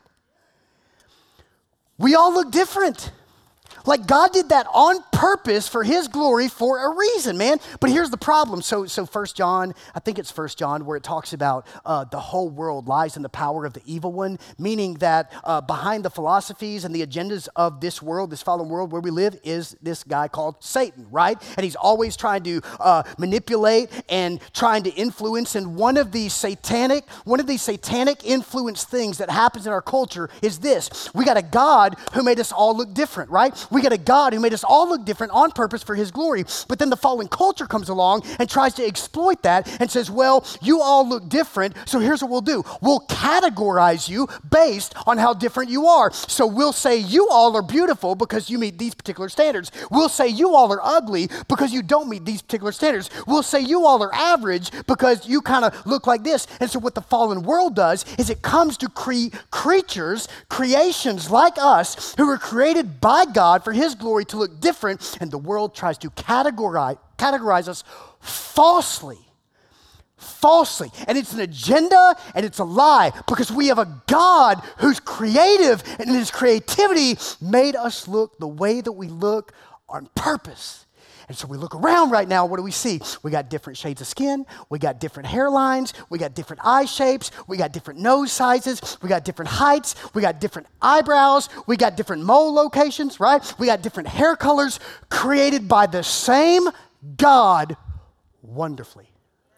We all look different. Like God did that on purpose for his glory for a reason, man. But here's the problem. So 1 John, I think it's 1 John, where it talks about the whole world lies in the power of the evil one, meaning that behind the philosophies and the agendas of this world, this fallen world where we live, is this guy called Satan, right? And he's always trying to manipulate and trying to influence. And one of these satanic influence things that happens in our culture is this. We got a God who made us all look different, right? We got a God who made us all look different on purpose for his glory. But then the fallen culture comes along and tries to exploit that and says, well, you all look different, so here's what we'll do. We'll categorize you based on how different you are. So we'll say you all are beautiful because you meet these particular standards. We'll say you all are ugly because you don't meet these particular standards. We'll say you all are average because you kind of look like this. And so what the fallen world does is it comes to creations like us who were created by God for his glory to look different, and the world tries to categorize us falsely. And it's an agenda and it's a lie because we have a God who's creative, and in his creativity made us look the way that we look on purpose. And so we look around right now, what do we see? We got different shades of skin, we got different hairlines, we got different eye shapes, we got different nose sizes, we got different heights, we got different eyebrows, we got different mole locations, right? We got different hair colors created by the same God wonderfully.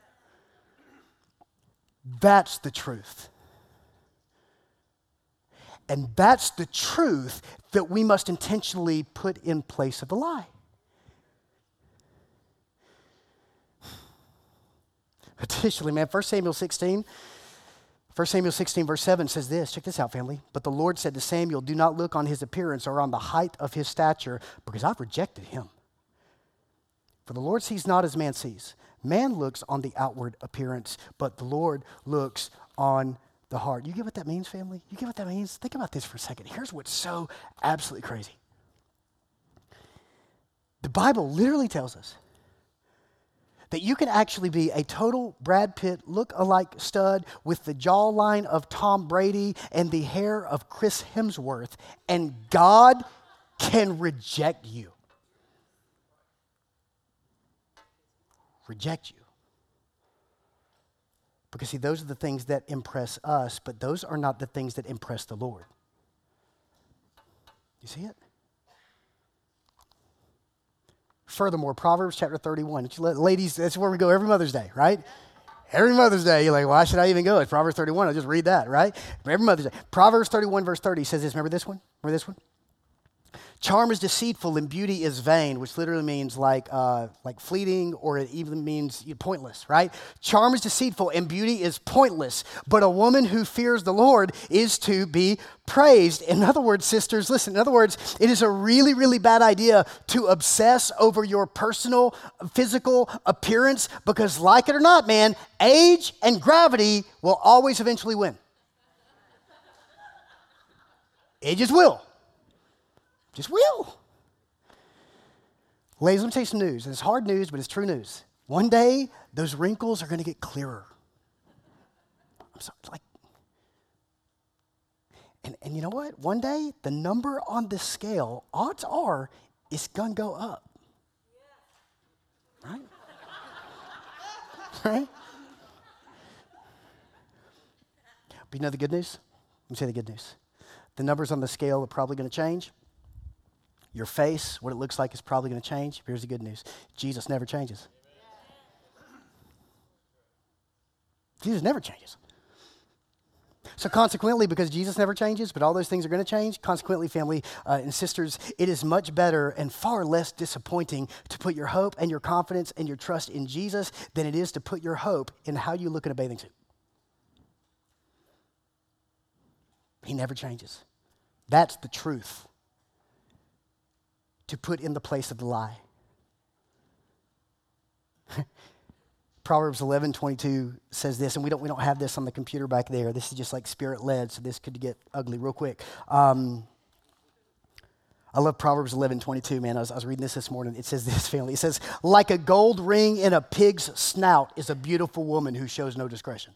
That's the truth. And that's the truth that we must intentionally put in place of the lie. Additionally, man, 1 Samuel 16 verse 7 says this. Check this out, family. But the Lord said to Samuel, do not look on his appearance or on the height of his stature, because I've rejected him. For the Lord sees not as man sees. Man looks on the outward appearance, but the Lord looks on the heart. You get what that means, family? You get what that means? Think about this for a second. Here's what's so absolutely crazy. The Bible literally tells us that you can actually be a total Brad Pitt look-alike stud with the jawline of Tom Brady and the hair of Chris Hemsworth, and God can reject you. Reject you. Because see, those are the things that impress us, but those are not the things that impress the Lord. You see it? Furthermore, Proverbs chapter 31. Ladies, that's where we go every Mother's Day, right? Every Mother's Day, you're like, why should I even go? It's Proverbs 31. I'll just read that, right? Every Mother's Day. Proverbs 31 verse 30 says this. Remember this one? Remember this one? Charm is deceitful and beauty is vain, which literally means like fleeting, or it even means pointless, right? Charm is deceitful and beauty is pointless, but a woman who fears the Lord is to be praised. In other words, sisters, listen, in other words, it is a really, really bad idea to obsess over your personal physical appearance because, like it or not, man, age and gravity will always eventually win. It just will. Just will. Ladies, let me tell you some news. And it's hard news, but it's true news. One day, those wrinkles are going to get clearer. I'm sorry, and you know what? One day, the number on the scale, odds are, it's going to go up. Right? Right? But you know the good news? Let me say the good news. The numbers on the scale are probably going to change. Your face, what it looks like, is probably going to change. Here's the good news. Jesus never changes. Jesus never changes. So consequently, because Jesus never changes, but all those things are going to change, consequently, family and sisters, it is much better and far less disappointing to put your hope and your confidence and your trust in Jesus than it is to put your hope in how you look in a bathing suit. He never changes. That's the truth to put in the place of the lie. Proverbs 11:22 says this, and we don't have this on the computer back there. This is just like spirit-led, so this could get ugly real quick. I love Proverbs 11:22, man. I was reading this morning. It says this, family. It says, like a gold ring in a pig's snout is a beautiful woman who shows no discretion.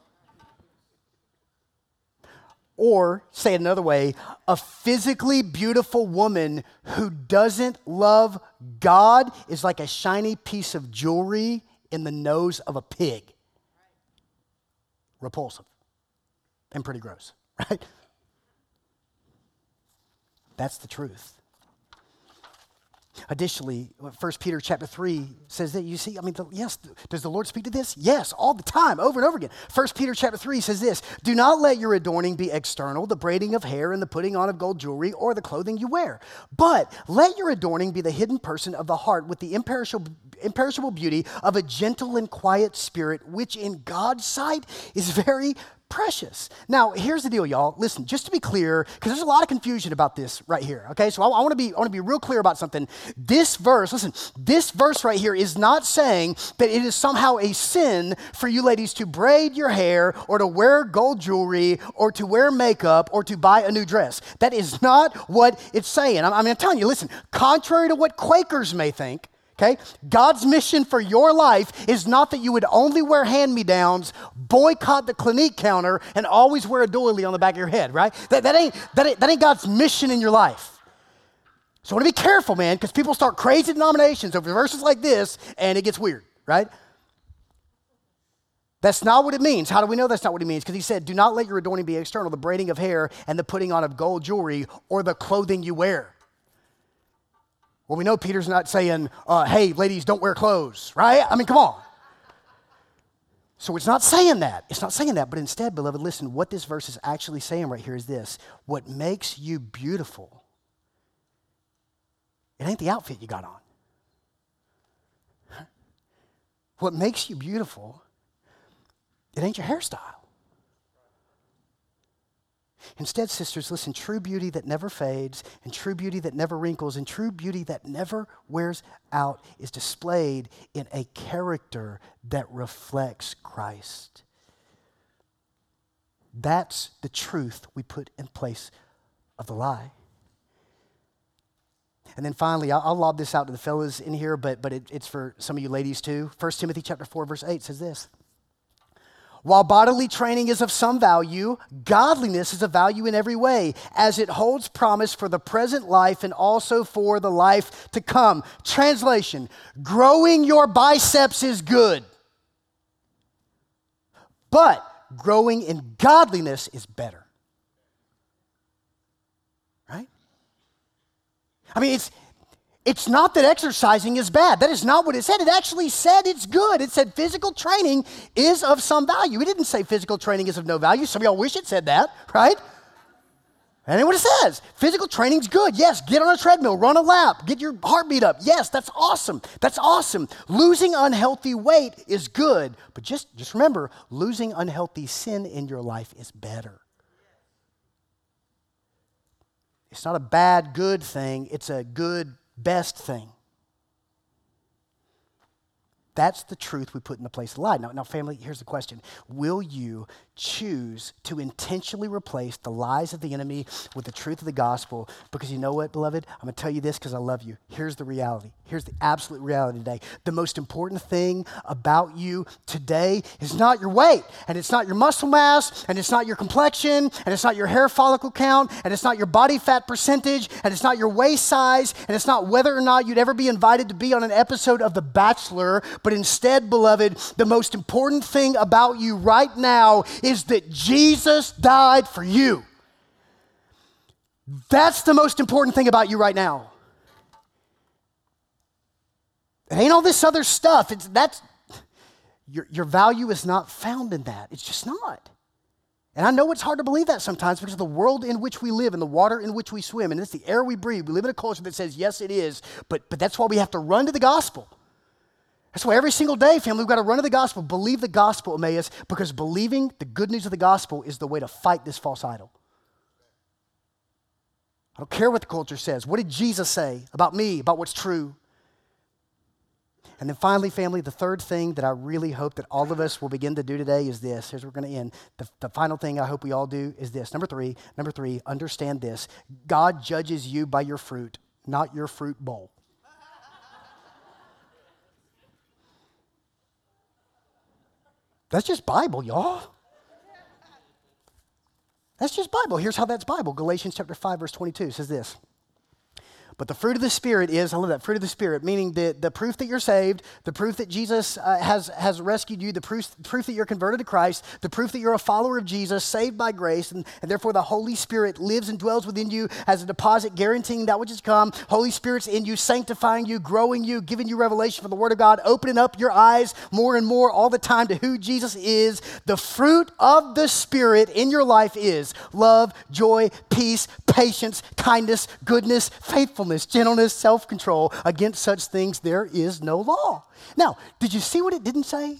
Or, say it another way, a physically beautiful woman who doesn't love God is like a shiny piece of jewelry in the nose of a pig. Repulsive and pretty gross, right? That's the truth. Additionally, 1 Peter chapter 3 says that, you see, yes, does the Lord speak to this? Yes, all the time, over and over again. 1 Peter chapter 3 says this, do not let your adorning be external, the braiding of hair and the putting on of gold jewelry or the clothing you wear. But let your adorning be the hidden person of the heart with the imperishable beauty of a gentle and quiet spirit, which in God's sight is very precious. Now, here's the deal, y'all. Listen, just to be clear, because there's a lot of confusion about this right here, okay? So I want to be real clear about something. This verse right here is not saying that it is somehow a sin for you ladies to braid your hair or to wear gold jewelry or to wear makeup or to buy a new dress. That is not what it's saying. I'm telling you, listen, contrary to what Quakers may think, okay? God's mission for your life is not that you would only wear hand-me-downs, boycott the Clinique counter, and always wear a doily on the back of your head, right? That ain't God's mission in your life. So I want to be careful, man, because people start crazy denominations over verses like this, and it gets weird, right? That's not what it means. How do we know that's not what it means? Because he said, do not let your adorning be external, the braiding of hair and the putting on of gold jewelry or the clothing you wear. Well, we know Peter's not saying, hey, ladies, don't wear clothes, right? Come on. So it's not saying that. It's not saying that. But instead, beloved, listen, what this verse is actually saying right here is this. What makes you beautiful, it ain't the outfit you got on. What makes you beautiful, it ain't your hairstyle. Instead, sisters, listen, true beauty that never fades and true beauty that never wrinkles and true beauty that never wears out is displayed in a character that reflects Christ. That's the truth we put in place of the lie. And then finally, I'll lob this out to the fellas in here, but it's for some of you ladies too. 1 Timothy chapter 4, verse 8 says this. While bodily training is of some value, godliness is of value in every way, as it holds promise for the present life and also for the life to come. Translation, growing your biceps is good, but growing in godliness is better. Right? It's not that exercising is bad. That is not what it said. It actually said it's good. It said physical training is of some value. It didn't say physical training is of no value. Some of y'all wish it said that, right? And then what it says, physical training's good. Yes, get on a treadmill, run a lap, get your heartbeat up. Yes, that's awesome. That's awesome. Losing unhealthy weight is good. But just remember, losing unhealthy sin in your life is better. It's not a bad, good thing. It's a good, best thing. That's the truth we put in the place of the lie. Now, family, here's the question. Will you choose to intentionally replace the lies of the enemy with the truth of the gospel? Because you know what, beloved? I'm going to tell you this because I love you. Here's the reality. Here's the absolute reality today. The most important thing about you today is not your weight, and it's not your muscle mass, and it's not your complexion, and it's not your hair follicle count, and it's not your body fat percentage, and it's not your waist size, and it's not whether or not you'd ever be invited to be on an episode of The Bachelor, but instead, beloved, the most important thing about you right now is that Jesus died for you. That's the most important thing about you right now. It ain't all this other stuff. Your value is not found in that. It's just not. And I know it's hard to believe that sometimes because of the world in which we live and the water in which we swim, and it's the air we breathe. We live in a culture that says, yes, it is, but that's why we have to run to the gospel. That's why every single day, family, we've got to run to the gospel, believe the gospel, Emmaus, because believing the good news of the gospel is the way to fight this false idol. I don't care what the culture says. What did Jesus say about me, about what's true? And then finally, family, the third thing that I really hope that all of us will begin to do today is this. Here's where we're going to end. The final thing I hope we all do is this. Number three, understand this. God judges you by your fruit, not your fruit bowl. That's just Bible, y'all. That's just Bible. Here's how that's Bible. Galatians chapter 5, verse 22 says this. But the fruit of the Spirit is, I love that, fruit of the Spirit, meaning the proof that you're saved, the proof that Jesus has rescued you, the proof that you're converted to Christ, the proof that you're a follower of Jesus, saved by grace, and therefore the Holy Spirit lives and dwells within you as a deposit guaranteeing that which is come. Holy Spirit's in you, sanctifying you, growing you, giving you revelation from the Word of God, opening up your eyes more and more all the time to who Jesus is. The fruit of the Spirit in your life is love, joy, peace, patience, kindness, goodness, faithfulness, gentleness, self-control. Against such things there is no law. Now, did you see what it didn't say?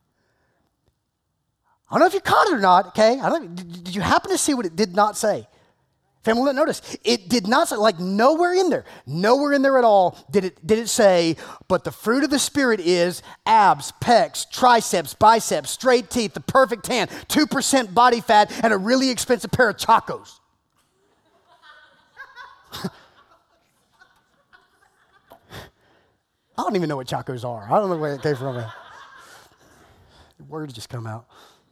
I don't know if you caught it or not, okay? Did you happen to see what it did not say? Family, notice, it did not say, like nowhere in there at all did it say, but the fruit of the Spirit is abs, pecs, triceps, biceps, straight teeth, the perfect tan, 2% body fat, and a really expensive pair of Chacos. I don't even know what Chacos are. I don't know where it came from. The words just come out.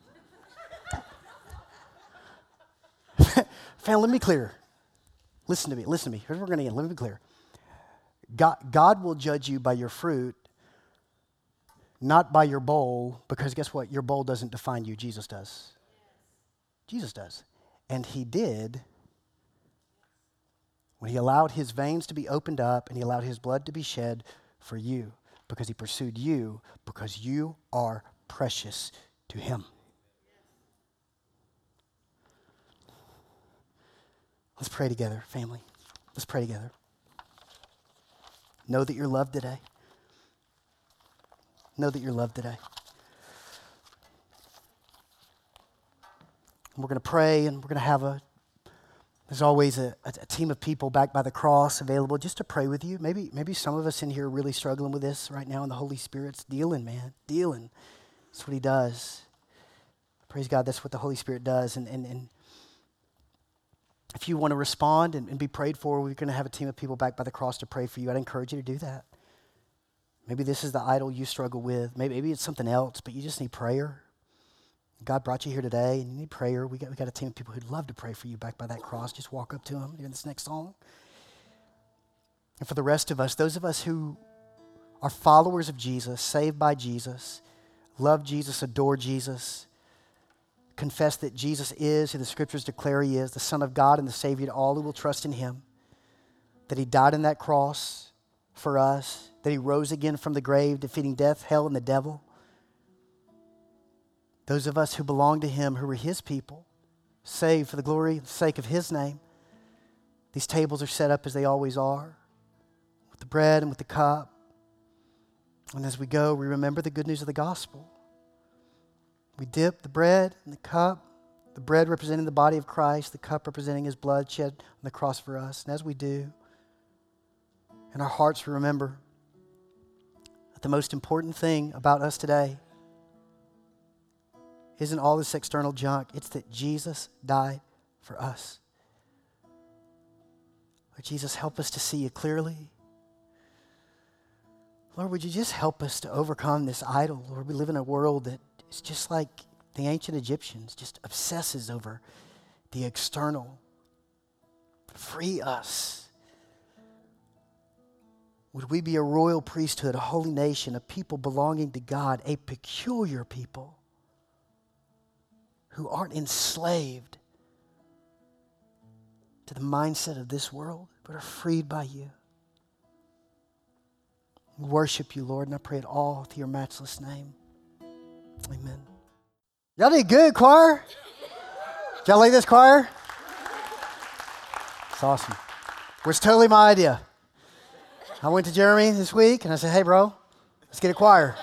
Fam, let me be clear. Listen to me. Here's where we're going to end. Let me be clear. God will judge you by your fruit, not by your bowl, because guess what? Your bowl doesn't define you. Jesus does. Jesus does. And he did when he allowed his veins to be opened up and he allowed his blood to be shed for you, because he pursued you, because you are precious to him. Let's pray together, family. Let's pray together. Know that you're loved today. Know that you're loved today. And we're going to pray, and we're going to have there's always a team of people back by the cross available just to pray with you. Maybe some of us in here are really struggling with this right now, and the Holy Spirit's dealing, man. Dealing. That's what he does. Praise God, that's what the Holy Spirit does. And if you want to respond and be prayed for, we're going to have a team of people back by the cross to pray for you. I'd encourage you to do that. Maybe this is the idol you struggle with. Maybe it's something else, but you just need prayer. God brought you here today, and you need prayer. We got a team of people who'd love to pray for you back by that cross. Just walk up to them during this next song. And for the rest of us, those of us who are followers of Jesus, saved by Jesus, love Jesus, adore Jesus, confess that Jesus is who the Scriptures declare he is, the Son of God and the Savior to all who will trust in him, that he died on that cross for us, that he rose again from the grave, defeating death, hell, and the devil. Those of us who belong to him, who are his people, saved for the glory and sake of his name, these tables are set up as they always are, with the bread and with the cup. And as we go, we remember the good news of the gospel. We dip the bread in the cup, the bread representing the body of Christ, the cup representing his blood shed on the cross for us. And as we do, in our hearts we remember that the most important thing about us today isn't all this external junk. It's that Jesus died for us. Lord Jesus, help us to see you clearly. Lord, would you just help us to overcome this idol? Lord, we live in a world that is just like the ancient Egyptians, just obsesses over the external. Free us. Would we be a royal priesthood, a holy nation, a people belonging to God, a peculiar people who aren't enslaved to the mindset of this world, but are freed by you. We worship you, Lord, and I pray it all through your matchless name. Amen. Y'all did good, choir. Y'all like this choir? It's awesome. It was totally my idea. I went to Jeremy this week and I said, hey, bro, let's get a choir.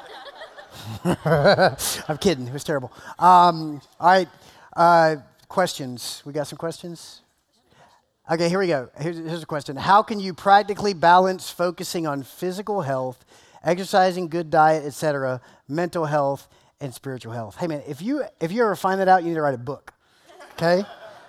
I'm kidding. It was terrible. All right. Questions. We got some questions? Okay, here we go. Here's a question. How can you practically balance focusing on physical health, exercising, good diet, etc., mental health, and spiritual health? Hey, man, if you ever find that out, you need to write a book. Okay?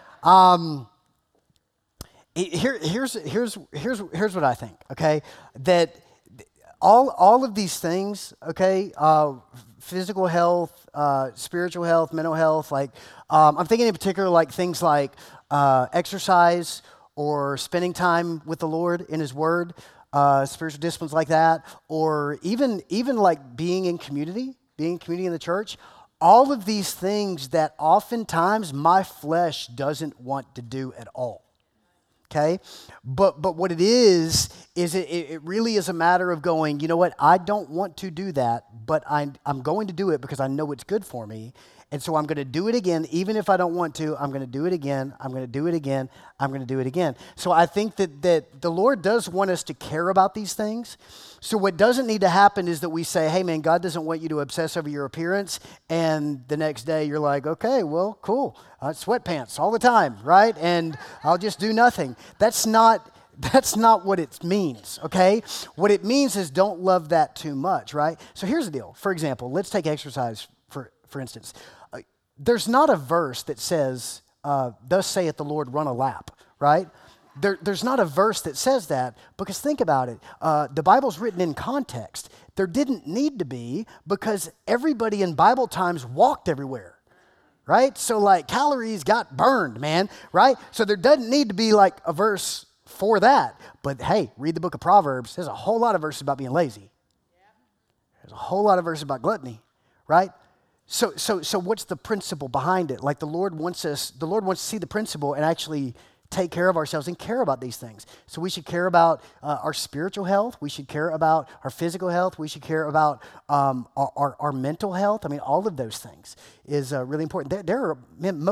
Here's what I think, okay? That all of these things, okay, physical health, spiritual health, mental health, like, I'm thinking in particular like things like exercise or spending time with the Lord in His Word, spiritual disciplines like that, or even like being in community in the church. All of these things that oftentimes my flesh doesn't want to do at all. Okay, but what it is it really is a matter of going, you know what, I don't want to do that, but I'm going to do it because I know it's good for me. And so I'm going to do it again, even if I don't want to. I'm going to do it again. I'm going to do it again. I'm going to do it again. So I think that the Lord does want us to care about these things. So what doesn't need to happen is that we say, hey, man, God doesn't want you to obsess over your appearance. And the next day you're like, okay, well, cool. Sweatpants all the time, right? And I'll just do nothing. That's not what it means, okay? What it means is don't love that too much, right? So here's the deal. For example, let's take exercise for instance. There's not a verse that says, thus saith the Lord, run a lap, right? There's not a verse that says that, because think about it. The Bible's written in context. There didn't need to be, because everybody in Bible times walked everywhere, right? So like calories got burned, man, right? So there doesn't need to be like a verse for that. But hey, read the book of Proverbs. There's a whole lot of verses about being lazy. There's a whole lot of verses about gluttony, right? So what's the principle behind it? Like the Lord wants to see the principle and actually take care of ourselves and care about these things. So we should care about our spiritual health. We should care about our physical health. We should care about our mental health. I mean, all of those things is really important. There are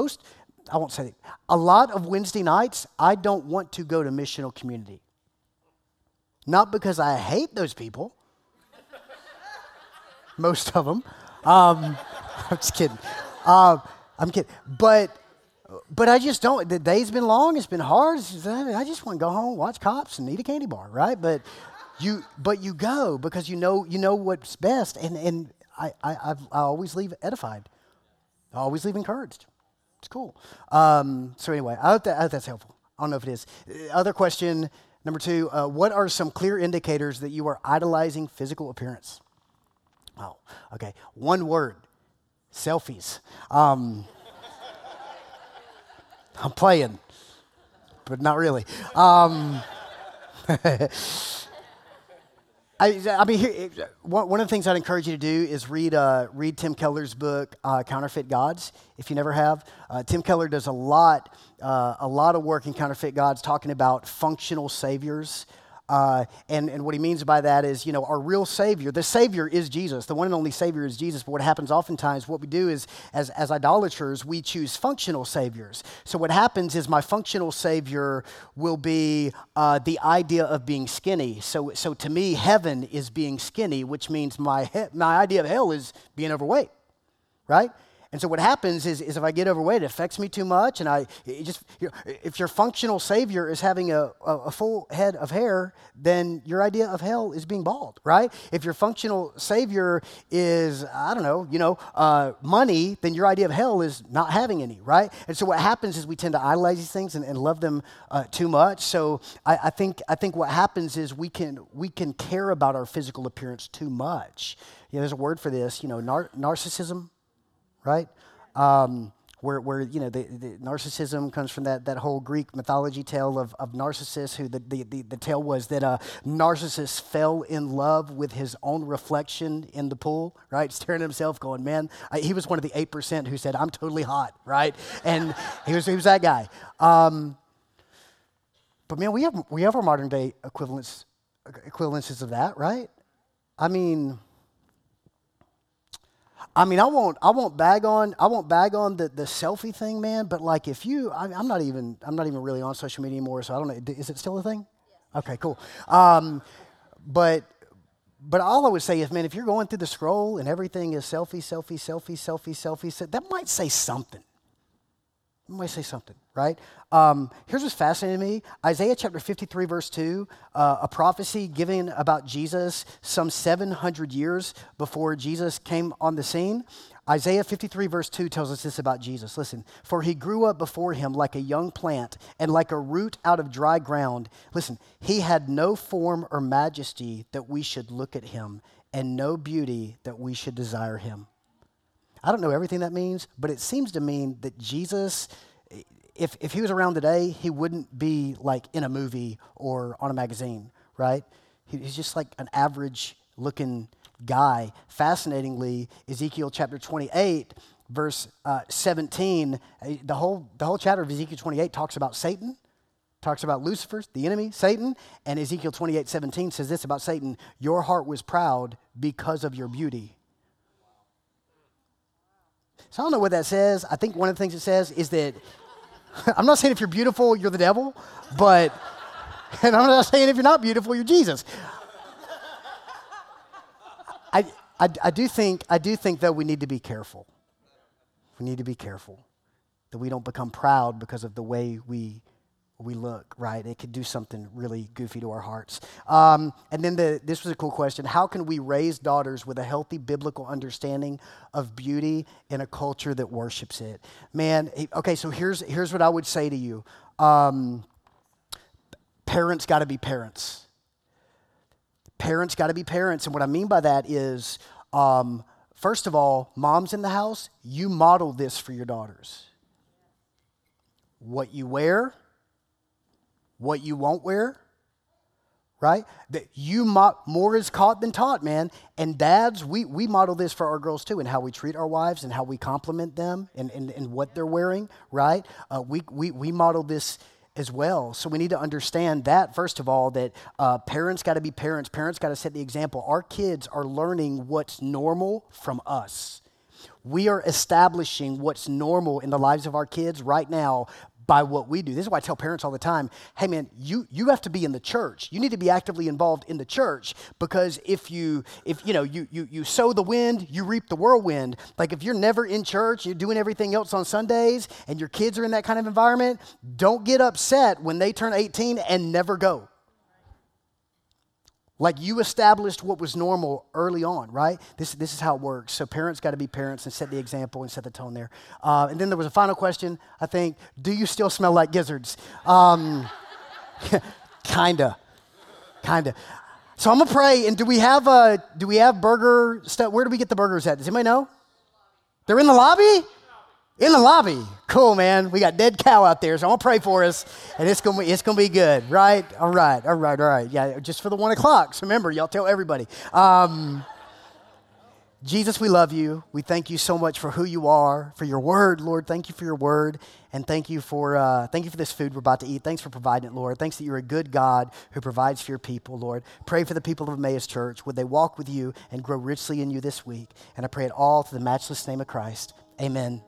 a lot of Wednesday nights, I don't want to go to missional community. Not because I hate those people. Most of them. I'm just kidding. I'm kidding. But I just don't. The day's been long. It's been hard. I just want to go home, watch Cops, and eat a candy bar, right? But you go because you know what's best, and I always leave edified. I always leave encouraged. It's cool. So anyway, I hope that's helpful. I don't know if it is. Other question, number 2, what are some clear indicators that you are idolizing physical appearance? Oh, okay. One word, selfies. I'm playing, but not really. I mean, one of the things I'd encourage you to do is read Tim Keller's book, Counterfeit Gods, if you never have. Tim Keller does a lot of work in Counterfeit Gods, talking about functional saviors. And what he means by that is, our real Savior, the Savior is Jesus. The one and only Savior is Jesus. But what happens oftentimes, what we do is, as idolaters, we choose functional saviors. So what happens is my functional Savior will be the idea of being skinny. So to me, heaven is being skinny, which means my idea of hell is being overweight, right? And so what happens is if I get overweight, it affects me too much, and if your functional Savior is having a full head of hair, then your idea of hell is being bald, right? If your functional Savior is, money, then your idea of hell is not having any, right? And so what happens is we tend to idolize these things and love them too much. So I think what happens is we can care about our physical appearance too much. There's a word for this, narcissism. Right? Where the narcissism comes from that whole Greek mythology tale of Narcissus, who the tale was that Narcissus fell in love with his own reflection in the pool, right? Staring at himself going, man, he was one of the 8% who said, I'm totally hot, right? And he was that guy. But man, we have our modern day equivalences of that, right? I mean, I mean, I won't bag on the selfie thing, man. But like, if you, I'm not even really on social media anymore, so I don't know. Is it still a thing? Yes. Okay, cool. But all I would say is, man, if you're going through the scroll and everything is selfie, that might say something. It might say something, right? Here's what's fascinating to me. Isaiah chapter 53, verse 2, a prophecy given about Jesus some 700 years before Jesus came on the scene. Isaiah 53, verse 2 tells us this about Jesus. Listen, for he grew up before him like a young plant and like a root out of dry ground. Listen, he had no form or majesty that we should look at him, and no beauty that we should desire him. I don't know everything that means, but it seems to mean that Jesus, if he was around today, he wouldn't be like in a movie or on a magazine, right? He's just like an average looking guy. Fascinatingly, Ezekiel chapter 28, verse 17, the whole chapter of Ezekiel 28 talks about Satan, talks about Lucifer, the enemy, Satan, and Ezekiel 28:17 says this about Satan: your heart was proud because of your beauty. So I don't know what that says. I think one of the things it says is that, I'm not saying if you're beautiful, you're the devil, and I'm not saying if you're not beautiful, you're Jesus. I do think that we need to be careful. We need to be careful that we don't become proud because of the way we look, right? It could do something really goofy to our hearts. And then this was a cool question. How can we raise daughters with a healthy biblical understanding of beauty in a culture that worships it? Man, okay, so here's what I would say to you. Parents got to be parents. Parents got to be parents. And what I mean by that is, first of all, moms in the house, you model this for your daughters. What you wear, what you won't wear, right? That more is caught than taught, man. And dads, we model this for our girls too, and how we treat our wives and how we compliment them and what they're wearing, right? We model this as well. So we need to understand that, first of all, that parents got to be parents. Parents got to set the example. Our kids are learning what's normal from us. We are establishing what's normal in the lives of our kids right now by what we do. This is why I tell parents all the time, hey man, you have to be in the church. You need to be actively involved in the church, because if you sow the wind, you reap the whirlwind. Like if you're never in church, you're doing everything else on Sundays, and your kids are in that kind of environment, don't get upset when they turn 18 and never go. Like you established what was normal early on, right? This is how it works. So parents got to be parents and set the example and set the tone there. And then there was a final question, I think. Do you still smell like gizzards? Kinda. So I'm gonna pray. And do we have burger stuff? Where do we get the burgers at? Does anybody know? They're in the lobby? In the lobby. Cool, man. We got dead cow out there, so I'm going to pray for us, and it's going to be good, right? All right. Yeah, just for the 1 o'clock. So remember, y'all tell everybody. Jesus, we love you. We thank you so much for who you are, for your word, Lord. Thank you for your word, and thank you for this food we're about to eat. Thanks for providing it, Lord. Thanks that you're a good God who provides for your people, Lord. Pray for the people of Emmaus Church. Would they walk with you and grow richly in you this week? And I pray it all through the matchless name of Christ. Amen.